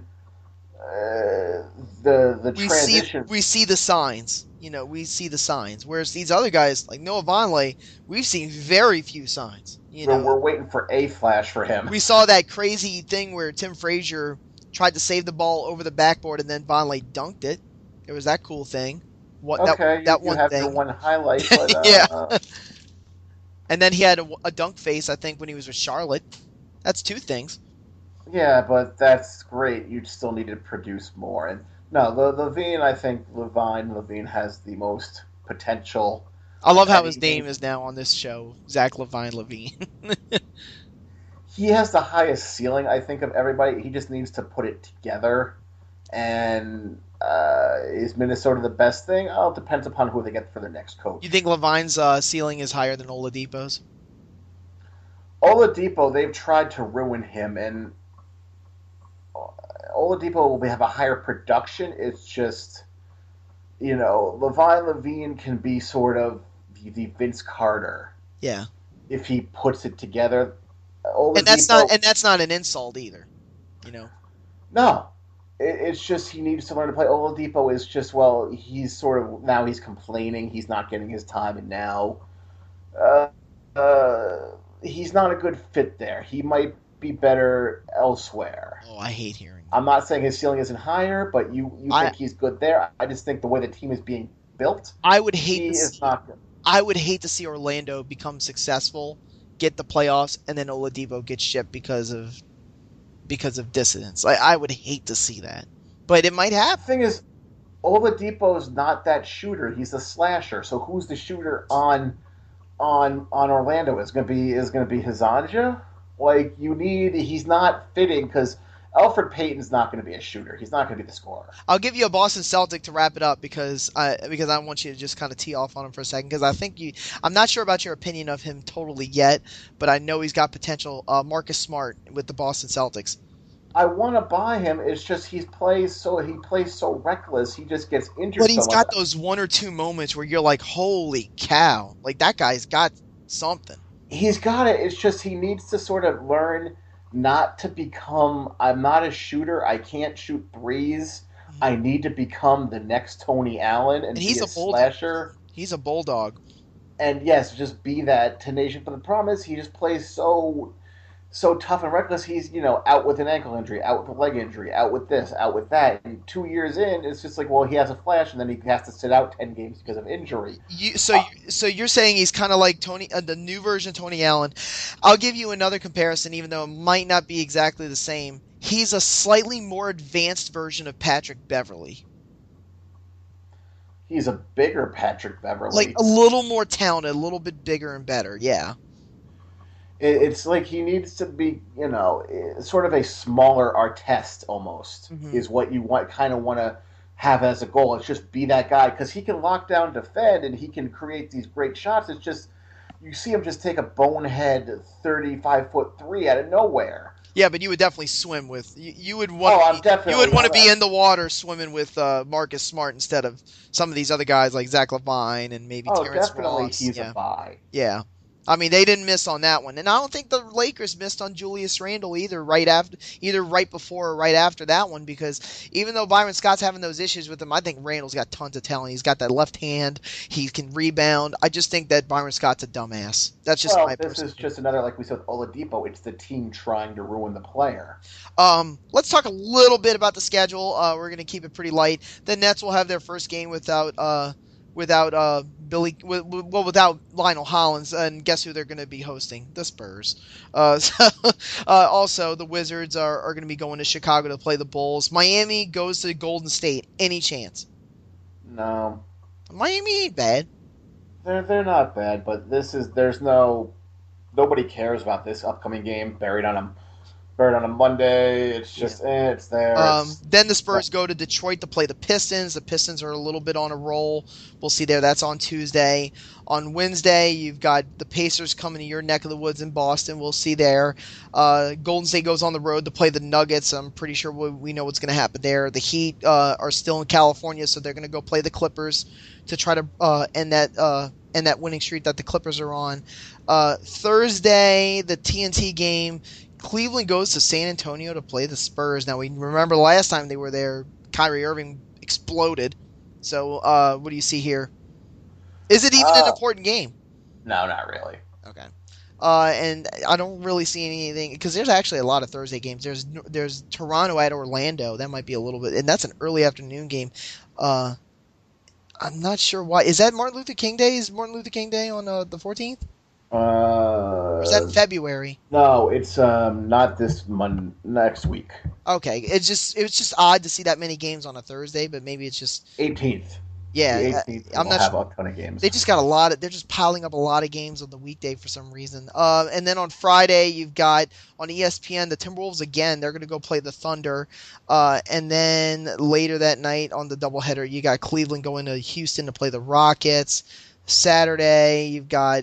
Uh, the the we transition. See, we see the signs. You know, we see the signs. Whereas these other guys, like Noah Vonleh, we've seen very few signs. You know, we're, we're waiting for a flash for him. We saw that crazy thing where Tim Frazier tried to save the ball over the backboard and then Vonleh dunked it. There was that cool thing. What okay, that, that you one have thing. your one highlight, but uh, yeah. And then he had a, a dunk face, I think, when he was with Charlotte. That's two things. Yeah, but that's great. You still need to produce more. And no, the Levine, I think Levine Levine has the most potential. I love how his name is now on this show, Zach LaVine Levine. He has the highest ceiling, I think, of everybody. He just needs to put it together. And uh, is Minnesota the best thing? Oh, it depends upon who they get for their next coach. You think Levine's uh, ceiling is higher than Oladipo's? Oladipo, they've tried to ruin him, and Oladipo will have a higher production. It's just, you know, LaVine Levine can be sort of the, the Vince Carter. Yeah. If he puts it together. Oladipo, and that's not and that's not an insult either. You know. No. It, it's just he needs to learn to play. Oladipo is just, well, he's sort of, now he's complaining he's not getting his time, and now uh, uh, he's not a good fit there. He might be better elsewhere. Oh, I hate hearing that. I'm not saying his ceiling isn't higher, but you, you I, think he's good there. I just think the way the team is being built, I would hate he to is see, not good. I would hate to see Orlando become successful get the playoffs, and then Oladipo gets shipped because of because of dissidence. I, I would hate to see that, but it might The happen. thing is, Oladipo's not that shooter. He's a slasher. So who's the shooter on on on Orlando? Is going to be is going to be Hizanja? Like you need. He's not fitting because Elfrid Payton's not going to be a shooter. He's not going to be the scorer. I'll give you a Boston Celtic to wrap it up because I because I want you to just kind of tee off on him for a second because I think you. I'm not sure about your opinion of him totally yet, but I know he's got potential. Uh, Marcus Smart with the Boston Celtics. I want to buy him. It's just he plays so he plays so reckless. He just gets injured. But he's so got much. those one or two moments where you're like, "Holy cow!" Like that guy's got something. He's got it. It's just he needs to sort of learn not to become. I'm not a shooter. I can't shoot threes. I need to become the next Tony Allen and, And be he's a, a bulldog. slasher. He's a bulldog. And yes, just be that tenacious. But the problem is, he just plays so, so tough and reckless. He's you know out with an ankle injury, out with a leg injury, out with this, out with that. And two years in, it's just like, well, he has a flash, and then he has to sit out ten games because of injury. You, so, you, so you're saying he's kind of like Tony, uh, the new version of Tony Allen. I'll give you another comparison, even though it might not be exactly the same. He's a slightly more advanced version of Patrick Beverley, He's a bigger Patrick Beverley. like a little more talented, a little bit bigger and better. Yeah. It- It's like he needs to be, you know, eh, sort of a smaller Artest almost Mhm. is what you want, kind of want to have as a goal. It's just be that guy because he can lock down, defend, and he can create these great shots. It's just you see him just take a bonehead thirty-five foot three out of nowhere. Yeah, but you would definitely swim with you. You would want. Oh, I'm you definitely- would want to be I'm- in the water swimming with uh, Marcus Smart instead of some of these other guys like Zach LaVine and maybe Oh, Terrence definitely, Ross. he's yeah. a buy. Yeah. I mean, they didn't miss on that one, and I don't think the Lakers missed on Julius Randle either. Right after, either right before or right after that one, because even though Byron Scott's having those issues with him, I think Randle's got tons of talent. He's got that left hand. He can rebound. I just think that Byron Scott's a dumbass. That's just Well, my this personal is just another, like we said with Oladipo, it's the team trying to ruin the player. Um, let's talk a little bit about the schedule. Uh, we're going to keep it pretty light. The Nets will have their first game without uh, without uh, Billy, well, without Lionel Hollins, and guess who they're going to be hosting? The Spurs. Uh, so, uh, also, the Wizards are, are going to be going to Chicago to play the Bulls. Miami goes to Golden State. Any chance? No, Miami ain't bad. they're they're not bad, but this is there's no nobody cares about this upcoming game. Buried on a buried on a Monday. It's just eh, it's there. Um, It's- then the Spurs go to Detroit to play the Pistons. The Pistons are a little bit on a roll. We'll see there. That's on Tuesday. On Wednesday, you've got the Pacers coming to your neck of the woods in Boston. We'll see there. Uh, Golden State goes on the road to play the Nuggets. I'm pretty sure we, we know what's going to happen there. The Heat uh, are still in California, so they're going to go play the Clippers to try to uh, end that uh, end that winning streak that the Clippers are on. Uh, Thursday, the T N T game. Cleveland goes to San Antonio to play the Spurs. Now, we remember last time they were there, Kyrie Irving exploded. So, uh, what do you see here? Is it even an Uh, important game? no, not really. Okay. Uh, and I don't really see anything because there's actually a lot of Thursday games. There's there's Toronto at Orlando. That might be a little bit, and that's an early afternoon game. Uh, I'm not sure why. Is that Martin Luther King Day? Is Martin Luther King Day on uh, the fourteenth? Uh, Or is that in February? no, it's um not this month. Next week, Okay, it's just it was just odd to see that many games on a Thursday, but maybe it's just eighteenth. yeah. the uh, eighteenth. I'm we'll not have sure. a ton of games. They just got a lot of. They're just piling up a lot of games on the weekday for some reason. Uh, and then on Friday, you've got on E S P N the Timberwolves again. They're going to go play the Thunder. Uh, and then later that night on the doubleheader, you got Cleveland going to Houston to play the Rockets. Saturday, you've got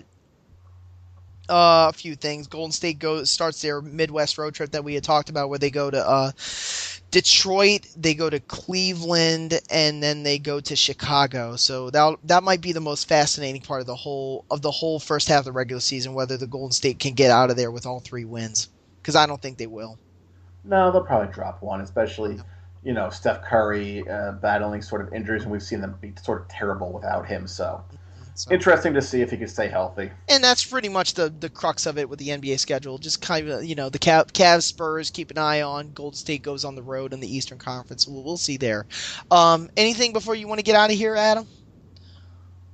uh, a few things. Golden State goes starts their Midwest road trip that we had talked about, where they go to uh, Detroit, they go to Cleveland, and then they go to Chicago. So that that might be the most fascinating part of the whole of the whole first half of the regular season, whether the Golden State can get out of there with all three wins, because I don't think they will. No, they'll probably drop one, especially, you know, Steph Curry uh, battling sort of injuries, and we've seen them be sort of terrible without him. So So, interesting to see if he can stay healthy. and that's pretty much the, the crux of it with the N B A schedule. Just kind of, you know, the Cav, Cavs, Spurs, keep an eye on. Golden State goes on the road in the Eastern Conference. We'll, we'll see there. Um, anything before you want to get out of here, Adam?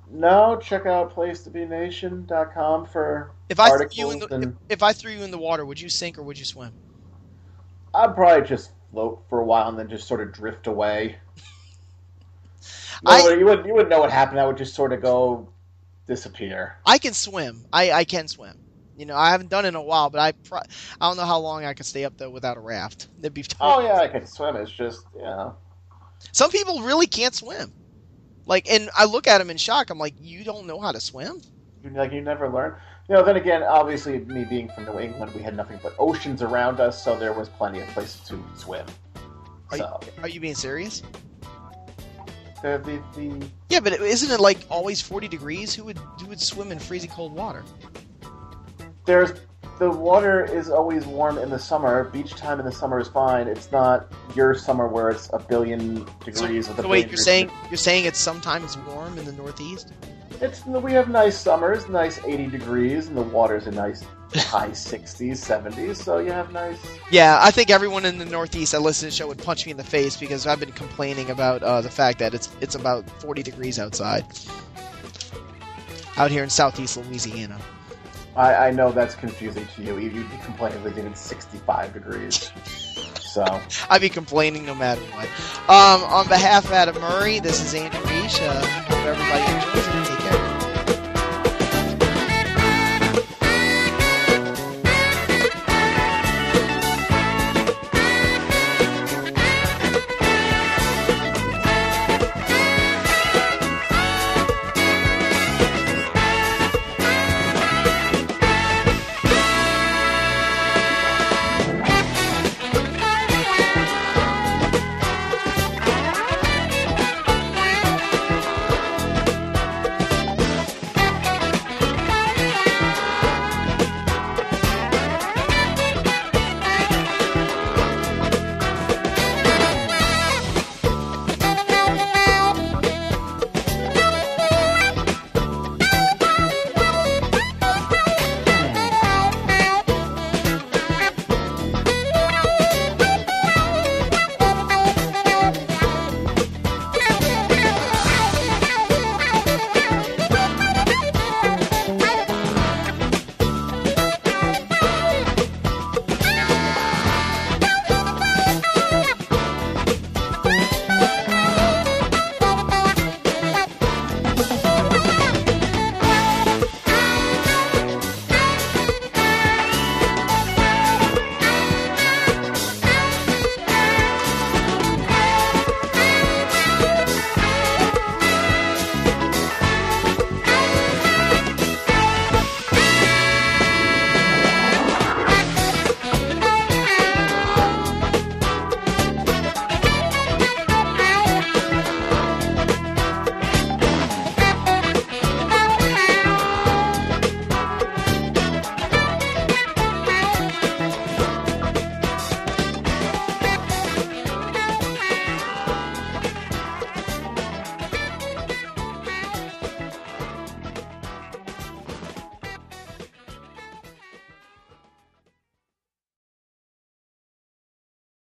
No, check out place to be nation dot com for If I threw articles. you in the and if, if I threw you in the water, would you sink or would you swim? I'd probably just float for a while and then just sort of drift away. No, I- you wouldn't you wouldn't know what happened. I would just sort of go disappear. I can swim. I, I can swim. You know, I haven't done it in a while, but I pro- I don't know how long I can stay up there without a raft. It'd be Oh yeah, I can swim. It's just you know. Some people really can't swim. Like, and I look at them in shock. I'm like, you don't know how to swim? You- Like you never learn. You know. Then again, obviously, me being from New England, we had nothing but oceans around us, so there was plenty of places to swim. Are, So you, are you being serious? the, the the Yeah, but isn't it like always forty degrees? Who would who would swim in freezing cold water? there's the water is always warm in the summer. Beach time in the summer is fine. It's not your summer where it's a billion degrees. So, with a so billion wait, you're degrees. saying you're saying it's sometimes warm in the Northeast? It's we have nice summers, nice eighty degrees, and the water's a nice high sixties, seventies. So you have nice. Yeah, I think everyone in the Northeast that listens to the show would punch me in the face because I've been complaining about uh, the fact that it's it's about forty degrees outside out here in Southeast Louisiana. I, I know that's confusing to you. You'd be complaining living in sixty-five degrees. So I'd be complaining no matter what. Um, on behalf of Adam Murray, this is Andrew Reich. Uh, hope everybody enjoys it. Take care.